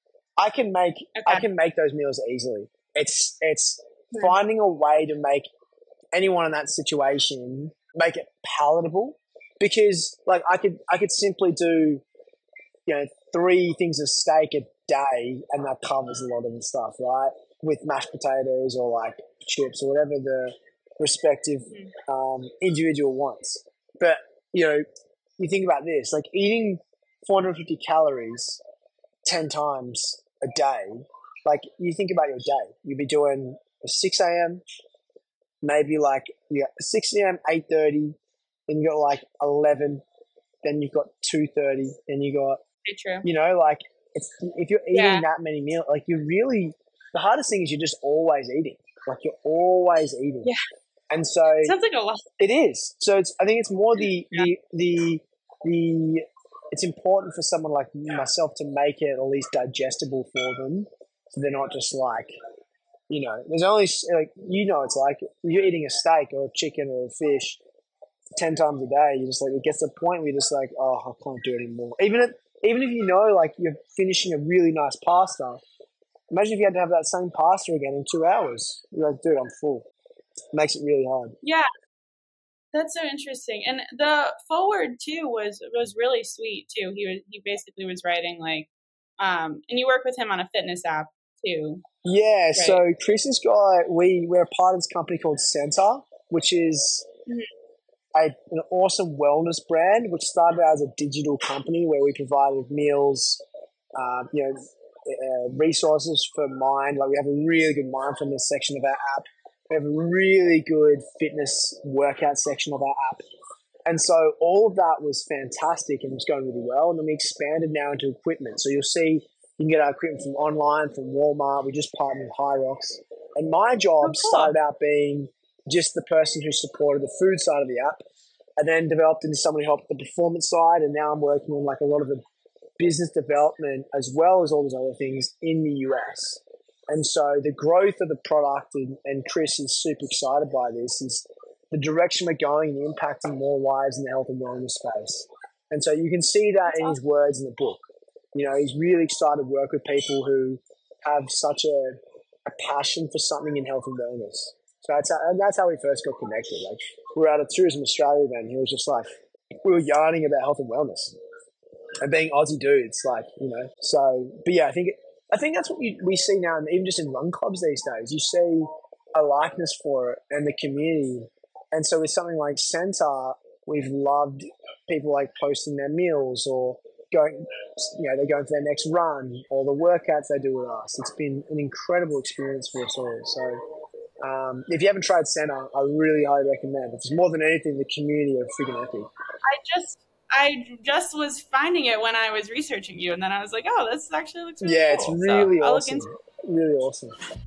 I can make, Okay. I can make those meals easily. It's, it's Hmm. finding a way to make anyone in that situation, make it palatable, because like I could, I could simply do, you know, three things of steak a day and that covers a lot of the stuff, right? With mashed potatoes or like chips or whatever the respective um, individual wants. But, you know, you think about this, like eating four hundred fifty calories ten times a day, like you think about your day, you'd be doing a six a.m., maybe like you got six a.m., eight thirty, then you got like eleven, then you've got two thirty, then you got, Very true. you know, like it's if you're eating Yeah. that many meals, like you really, the hardest thing is you're just always eating. Like you're always eating. Yeah. And so Sounds like a lot. it is. So it's. I think it's more the Yeah. the the the. It's important for someone like myself to make it at least digestible for them, so they're not just like, you know, there's only s- like you know, it's like you're eating a steak or a chicken or a fish ten times a day. You just like it gets to the point where you're just like, oh, I can't do it anymore. Even if even if you know, like you're finishing a really nice pasta. Imagine if you had to have that same pasta again in two hours. You're like, dude, I'm full. It makes it really hard. Yeah, that's so interesting. And the forward too was was really sweet too. He was he basically was writing like, um, and you work with him on a fitness app too. Yeah, Right. so Chris has got, we, we're a part of this company called Center, which is Mhm. a, an awesome wellness brand, which started as a digital company where we provided meals, um, you know, uh, resources for mind. Like we have a really good mindfulness section of our app. We have a really good fitness workout section of our app. And so all of that was fantastic and was going really well. And then we expanded now into equipment. So you'll see you can get our equipment from online, from Walmart. We just partnered with Hyrox. And my job Oh, cool. started out being just the person who supported the food side of the app, and then developed into someone who helped the performance side. And now I'm working on like a lot of the business development as well as all those other things in the U S. And so the growth of the product, and, and Chris is super excited by this, is the direction we're going and impacting more lives in the health and wellness space. And so you can see that in his words in the book. You know, he's really excited to work with people who have such a, a passion for something in health and wellness. So that's how, and that's how we first got connected. Like we were at a Tourism Australia event, and he was just like, we were yarning about health and wellness. And being Aussie dudes, like, you know, so, but yeah, I think, I think that's what you, we see now, and even just in run clubs these days, you see a likeness for it and the community. And so with something like Center, we've loved people like posting their meals or going, you know, they're going for their next run or the workouts they do with us. It's been an incredible experience for us all. So um, if you haven't tried Center, I really highly recommend it. It's more than anything, the community are freaking epic. I just I just was finding it when I was researching you, and then I was like, oh, this actually looks really Yeah, cool. it's really so I'll look awesome. into it. Really awesome.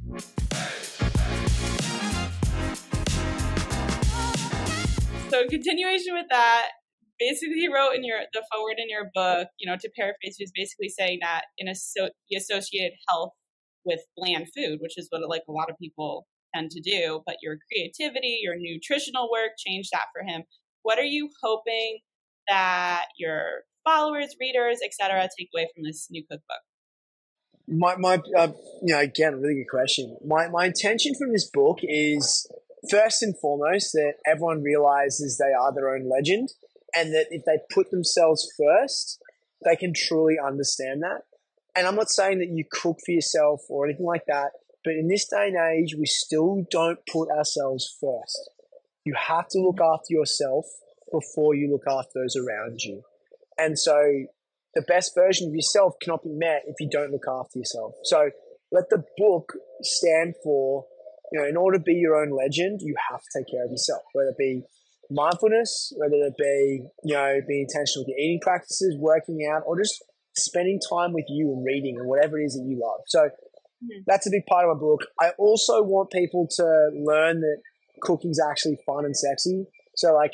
So in continuation with that, basically he wrote in your the forward in your book, you know, to paraphrase, he was basically saying that in a so he associated health with bland food, which is what like a lot of people tend to do. But your creativity, your nutritional work changed that for him. What are you hoping that your followers, readers, et cetera, take away from this new cookbook? My, my, uh, you know, again, really good question. My, my intention from this book is first and foremost that everyone realizes they are their own legend, and that if they put themselves first, they can truly understand that. And I'm not saying that you cook for yourself or anything like that, but in this day and age, we still don't put ourselves first. You have to look after yourself before you look after those around you. And so the best version of yourself cannot be met if you don't look after yourself. So let the book stand for, you know, in order to be your own legend, you have to take care of yourself, whether it be mindfulness, whether it be, you know, being intentional with your eating practices, working out, or just spending time with you and reading and whatever it is that you love. So mm-hmm. that's a big part of my book. I also want people to learn that cooking's actually fun and sexy. So like,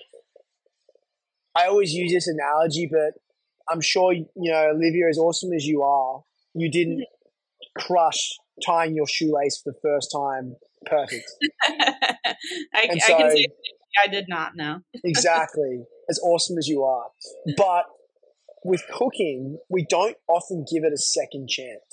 I always use this analogy, but I'm sure, you know, Olivia, as awesome as you are, you didn't mm-hmm. crush tying your shoelace for the first time perfect. I, I so, can say I did not know. Exactly. As awesome as you are. But with cooking, we don't often give it a second chance.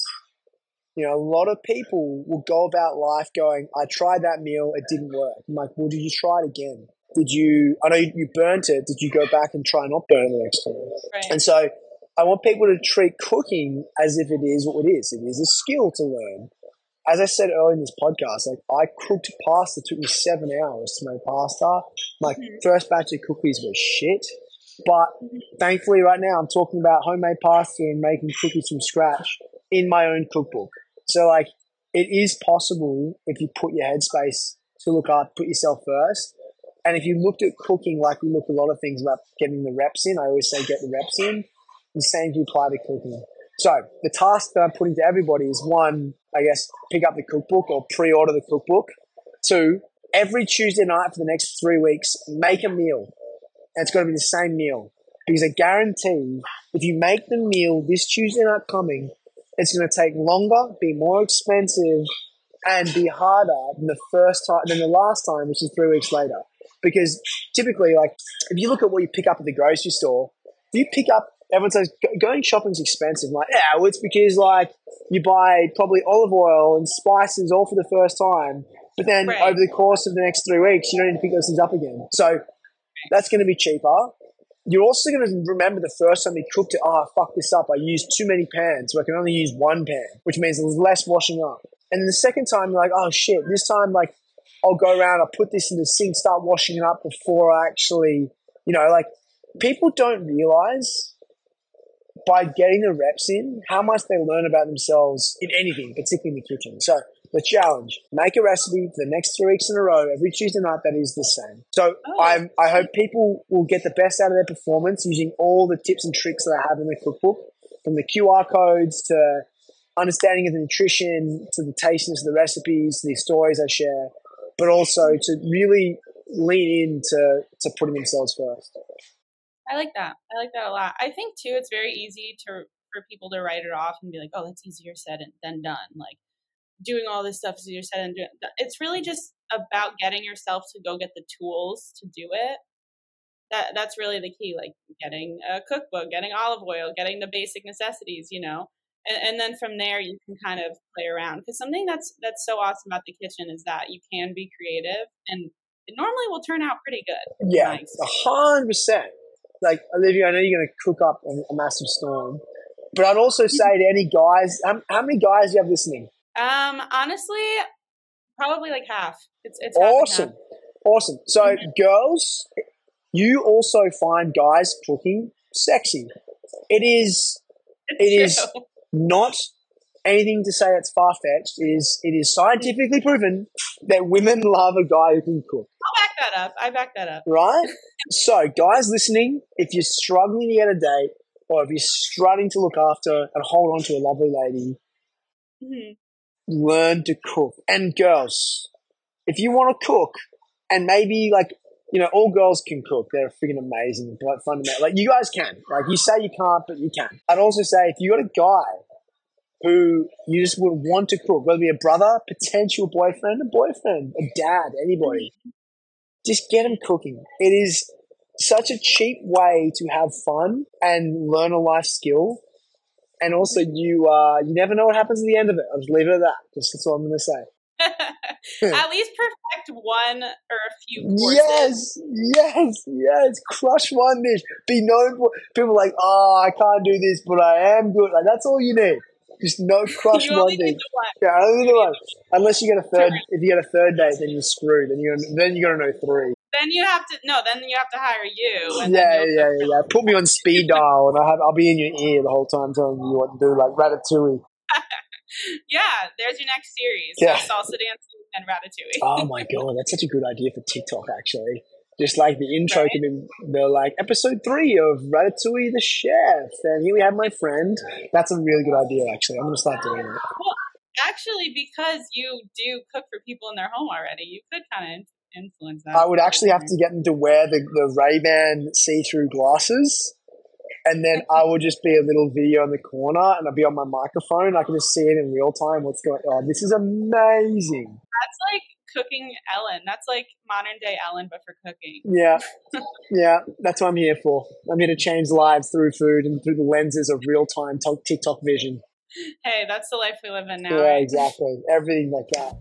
You know, a lot of people will go about life going, I tried that meal, it didn't work. I'm like, well, did you try it again? Did you, I know you burnt it, did you go back and try not burn it the next time? Right. And so I want people to treat cooking as if it is what it is. It is a skill to learn. As I said earlier in this podcast, like I cooked pasta. It took me seven hours to make pasta. My mm-hmm. first batch of cookies were shit. But mm-hmm. thankfully right now I'm talking about homemade pasta and making cookies from scratch in my own cookbook. So like it is possible if you put your headspace to look up, put yourself first. And if you looked at cooking like we look at a lot of things about getting the reps in, I always say get the reps in. The same you apply to cooking. So the task that I'm putting to everybody is one, I guess, pick up the cookbook or pre-order the cookbook. Two, every Tuesday night for the next three weeks, make a meal. And it's got to be the same meal. Because I guarantee if you make the meal this Tuesday night coming, it's going to take longer, be more expensive, and be harder than the first time, than the last time, which is three weeks later. Because typically, like, if you look at what you pick up at the grocery store, if you pick up, everyone says going shopping is expensive. I'm like, yeah, well, it's because like you buy probably olive oil and spices all for the first time, but then right. over the course of the next three weeks, you don't need to pick those things up again. So that's going to be cheaper. You're also going to remember the first time you cooked it. Oh, I fucked this up. I used too many pans, so I can only use one pan, which means there's less washing up. And then the second time, you're like, oh shit, this time like I'll go around, I'll put this in the sink, start washing it up before I actually, you know, like people don't realize by getting the reps in, how much they learn about themselves in anything, particularly in the kitchen. So the challenge, make a recipe for the next three weeks in a row, every Tuesday night that is the same. So oh. I I hope people will get the best out of their performance using all the tips and tricks that I have in the cookbook, from the Q R codes to understanding of the nutrition, to the tastiness of the recipes, to the stories I share, but also to really lean into to putting themselves first. I like that. I like that a lot. I think too, it's very easy to for people to write it off and be like, "Oh, that's easier said than done." Like doing all this stuff is easier said than done. It's really just about getting yourself to go get the tools to do it. That that's really the key. Like getting a cookbook, getting olive oil, getting the basic necessities. You know, and, and then from there you can kind of play around. Because something that's that's so awesome about the kitchen is that you can be creative, and it normally will turn out pretty good. Yeah, a hundred percent. Like, Olivia, I know you're going to cook up a, a massive storm, but I'd also say to any guys, how, how many guys do you have listening? Um, honestly, probably like half. It's it's awesome, half and half. Awesome. So, mm-hmm. girls, you also find guys cooking sexy. It is, it is not anything to say it's far fetched. It is, it is scientifically proven that women love a guy who can cook. I'll back that up. I back that up. Right? So, guys listening, if you're struggling to get a date, or if you're struggling to look after and hold on to a lovely lady, mm-hmm. learn to cook. And girls, if you want to cook, and maybe like, you know, all girls can cook. They're freaking amazing. But fundamental. Like, you guys can. Like, you say you can't, but you can. I'd also say if you got a guy who you just would want to cook, whether it be a brother, potential boyfriend, a boyfriend, a dad, anybody, just get him cooking. It is such a cheap way to have fun and learn a life skill. And also, you uh, you never know what happens at the end of it. I'll just leave it at that. Just that's all I'm going to say. At least perfect one or a few courses. Yes, yes, yes. Crush one dish. Be known for people like, oh, I can't do this, but I am good. Like, that's all you need. Just no crush you one only dish. need the one. Yeah, only the one. Unless you get a third. If you get a third date, then you're screwed. Then you're then you're gonna know three. Then you have to no. Then you have to hire you. And Yeah, then yeah, you'll yeah, cook for yeah. Put me on speed dial, and I have I'll be in your ear the whole time telling you what to do, like Ratatouille. Yeah, there's your next series. Yeah. So salsa dancing and ratatouille. Oh my god, that's such a good idea for TikTok. Actually, just like the intro Right. could be the like episode three of Ratatouille the Chef, and here we have my friend. That's a really good idea. Actually, I'm gonna start doing it. Well, actually, because you do cook for people in their home already, you could kind of influence that. I would actually have to get them to wear the, the Ray-Ban see-through glasses, and then I would just be a little video in the corner, and I'd be on my microphone. I can just see it in real time. What's going on? This is amazing. That's like cooking Ellen. That's like modern day Ellen, but for cooking. Yeah, yeah, that's what I'm here for. I'm here to change lives through food and through the lenses of real-time to- TikTok vision. Hey, that's the life we live in now. Yeah, right? exactly. Everything like that.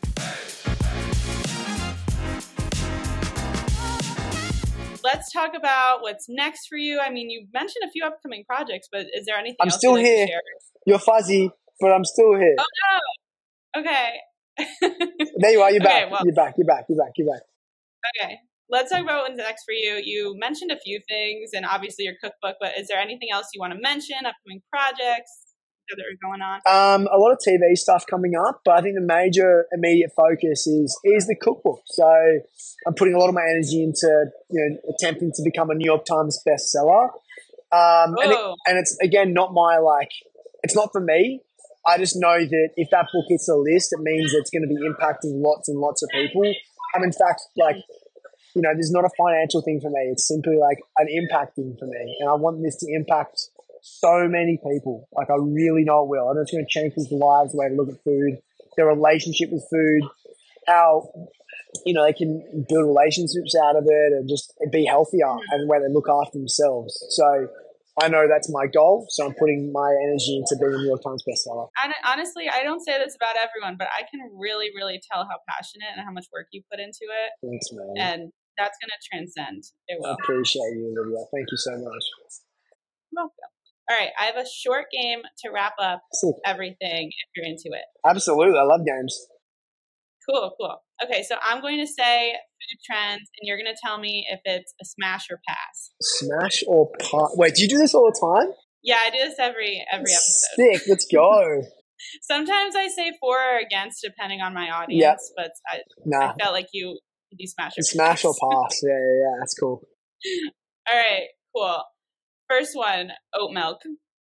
Let's talk about what's next for you. I mean, you mentioned a few upcoming projects, but is there anything I'm else still you'd like to here. share? You're fuzzy, but I'm still here. Oh, no. Okay. There you are. You're Okay, back. well- You're back. You're back. You're back. You're back. Okay. Let's talk about what's next for you. You mentioned a few things and obviously your cookbook, but is there anything else you want to mention? Upcoming projects that are going on? Um, a lot of T V stuff coming up, but I think the major immediate focus is is the cookbook. So I'm putting a lot of my energy into you know attempting to become a New York Times bestseller. Um, and, it, Whoa. and it's again not my like it's not for me. I just know that if that book hits a list, it means it's going to be impacting lots and lots of people. And in fact, like you know, there's not a financial thing for me. It's simply like an impact thing for me, and I want this to impact so many people. Like I really know it will. I know it's going to change people's lives, the way they look at food, their relationship with food, how you know they can build relationships out of it, and just be healthier and the way they look after themselves. So I know that's my goal. So I'm putting my energy into being a New York Times bestseller. And honestly, I don't say this about everyone, but I can really, really tell how passionate and how much work you put into it. Thanks, man. And that's going to transcend. It I will. appreciate you, Olivia. Thank you so much. Welcome. All right. I have a short game to wrap up Sick. everything if you're into it. Absolutely, I love games. Cool, cool. Okay, so I'm going to say food trends, and you're going to tell me if it's a smash or pass. Smash or pass? Wait, do you do this all the time? Yeah, I do this every every episode. Sick. Let's go. Sometimes I say for or against, depending on my audience, but I, Nah, I felt like you you do smash or smash or pass. pass. Yeah, yeah, yeah. That's cool. All right, cool. First one, oat milk.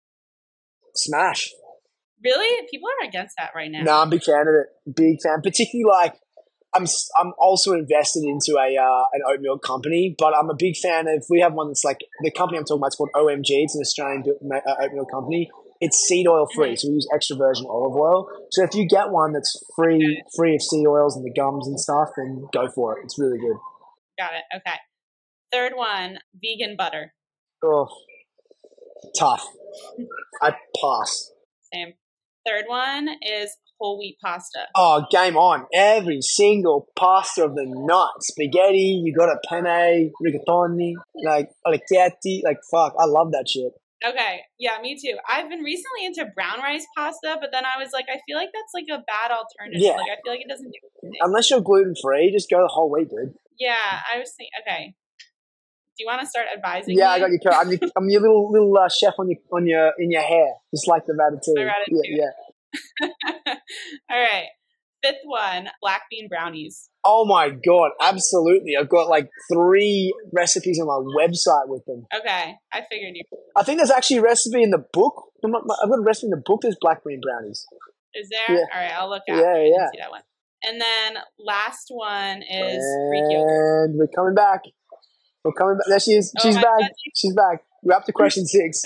Smash. Really? People are against that right now. No, I'm a big fan of it. Big fan. Particularly like I'm s- I'm also invested into a uh, an oat milk company, but I'm a big fan of. We have one that's like the company I'm talking about. It's called O M G. It's an Australian built ma- uh, oat milk company. It's seed oil free, so we use extra virgin olive oil. So if you get one that's free free of seed oils and the gums and stuff, then go for it. It's really good. Got it. Okay. Third one, vegan butter. Oh, tough. I pass. Same. Third one is whole wheat pasta. Oh, game on. Every single pasta of the night. Spaghetti, you got a penne, rigatoni, like olecchiette. Like, fuck, I love that shit. Okay. Yeah, me too. I've been recently into brown rice pasta, but then I was like, I feel like that's like a bad alternative. Yeah. Like, I feel like it doesn't do anything. Unless you're gluten-free, just go the whole wheat, dude. Yeah, I was thinking, okay. Do you want to start advising Yeah, me? I got you. I'm your, I'm your little little uh, chef on your on your in your hair, just like the ratatouille. My ratatouille. Yeah, yeah. All right. Fifth one, black bean brownies. Oh my god, absolutely! I've got like three recipes on my website with them. Okay, I figured you. I think there's actually a recipe in the book. I'm not- I've got a recipe in the book. There's black bean brownies. Is there? Yeah. All right, I'll look out. Yeah, I didn't yeah. see that one. And then last one is Greek yogurt. And we're coming back. We're coming back. There she is. Oh, She's my back. God. She's back. We're up to question six.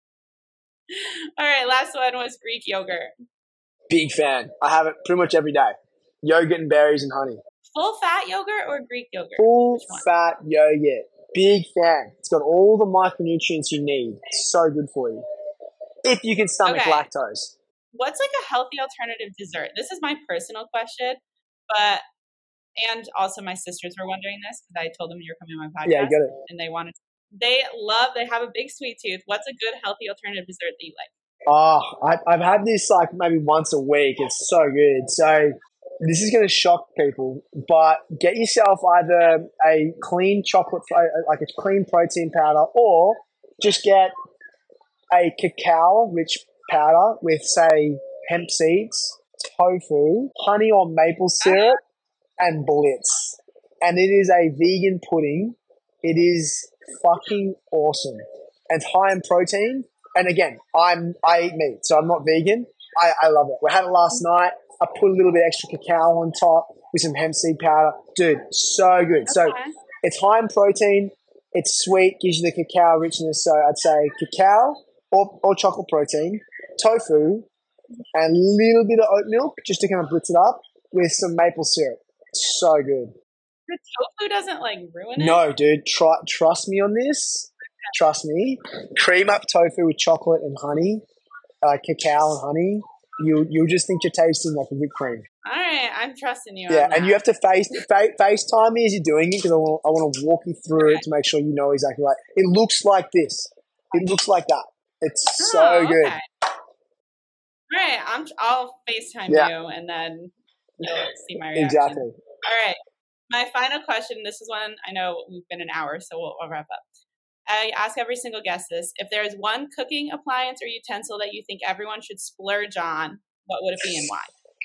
All right, last one was Greek yogurt. Big fan. I have it pretty much every day. Yogurt and berries and honey. Full fat yogurt or Greek yogurt? Full Which one? fat yogurt. Big fan. It's got all the micronutrients you need. It's so good for you. If you can stomach Okay. lactose. What's like a healthy alternative dessert? This is my personal question, but and also my sisters were wondering this because I told them you were coming on my podcast, Yeah, you got it. and they wanted. They love. They have a big sweet tooth. What's a good healthy alternative dessert that you like? Oh, I, I've had this like maybe once a week. It's so good. So this is going to shock people, but get yourself either a clean chocolate, like a clean protein powder, or just get a cacao-rich powder with, say, hemp seeds, tofu, honey or maple syrup, and Blitz. And it is a vegan pudding. It is fucking awesome. And it's high in protein. And again, I'm I eat meat, so I'm not vegan. I, I love it. We had it last night. I put a little bit extra cacao on top with some hemp seed powder. Dude, so good. Okay. So it's high in protein. It's sweet, gives you the cacao richness. So I'd say cacao or, or chocolate protein, tofu, and a little bit of oat milk just to kind of blitz it up with some maple syrup. So good. The tofu doesn't like ruin it? No, dude. Try, trust me on this. Trust me. Cream up tofu with chocolate and honey, uh, cacao and honey. You, you'll just think you're tasting like a whipped cream. All right, I'm trusting you. Yeah, on that. And you have to face fa- FaceTime me as you're doing it because I want I want to walk you through okay. it to make sure you know exactly right. It looks like this. It looks like that. It's oh, so good. Okay. All right, I'm, I'll FaceTime yeah. you and then you'll see my reaction. Exactly. All right, my final question. This is one I know we've been an hour, so we'll, we'll wrap up. I ask every single guest this. If there is one cooking appliance or utensil that you think everyone should splurge on, what would it be and why?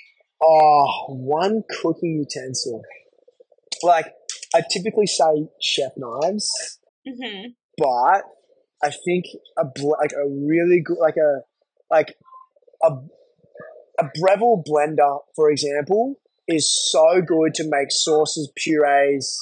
Oh, one cooking utensil. Like, I typically say chef knives, mm-hmm. but I think a like a really good, like a like a a Breville blender, for example, is so good to make sauces, purees,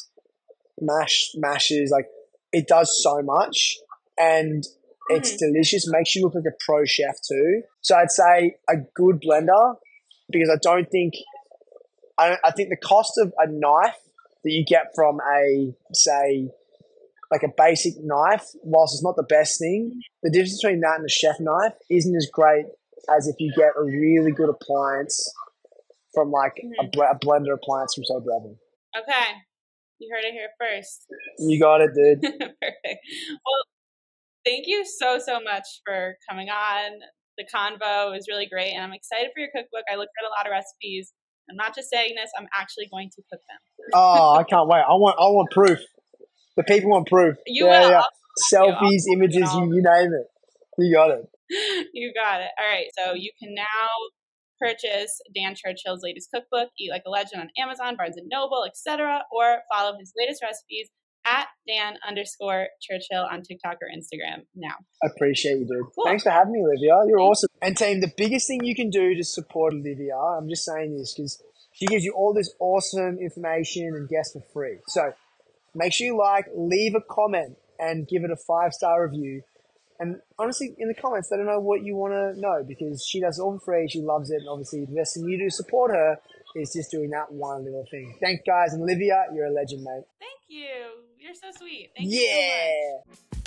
mash mashes. Like, it does so much, and it's mm-hmm. delicious. Makes you look like a pro chef too. So I'd say a good blender, because I don't think I, don't, I think the cost of a knife that you get from a, say, like a basic knife, whilst it's not the best thing, the difference between that and a chef knife isn't as great as if you get a really good appliance from like mm-hmm. a, ble- a blender appliance from, say, Breville. Okay. You heard it here first. You got it, dude. Perfect. Well, thank you so, so much for coming on. The convo was really great, and I'm excited for your cookbook. I looked at a lot of recipes. I'm not just saying this, I'm actually going to cook them. Oh, I can't wait. I want I want proof. The people want proof. You yeah, will. Yeah. Selfies, you. images, you, you name it. You got it. You got it. All right, so you can now purchase Dan Churchill's latest cookbook, Eat Like a Legend, on Amazon, Barnes and Noble, et cetera, or follow his latest recipes at Dan underscore Churchill on TikTok or Instagram now. I appreciate you, dude. Cool. Thanks for having me, Olivia. You're awesome. And team, the biggest thing you can do to support Olivia, I'm just saying this because she gives you all this awesome information and guests for free. So make sure you like, leave a comment, and give it a five-star review. And honestly, in the comments, let her know what you want to know, because she does it all for free. She loves it. And obviously, the best thing you do to support her is just doing that one little thing. Thanks, guys. And Olivia, you're a legend, mate. Thank you. You're so sweet. Thank yeah. you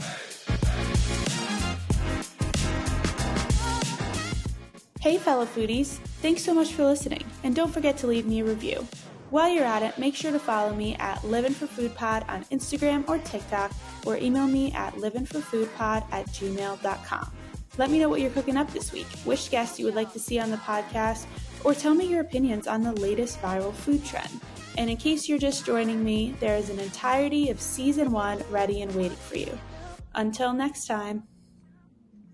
so much. Hey, fellow foodies. Thanks so much for listening. And don't forget to leave me a review. While you're at it, make sure to follow me at Livin' for Food Pod on Instagram or TikTok, or email me at livinforfoodpod at gmail dot com. Let me know what you're cooking up this week, which guests you would like to see on the podcast, or tell me your opinions on the latest viral food trend. And in case you're just joining me, there is an entirety of season one ready and waiting for you. Until next time.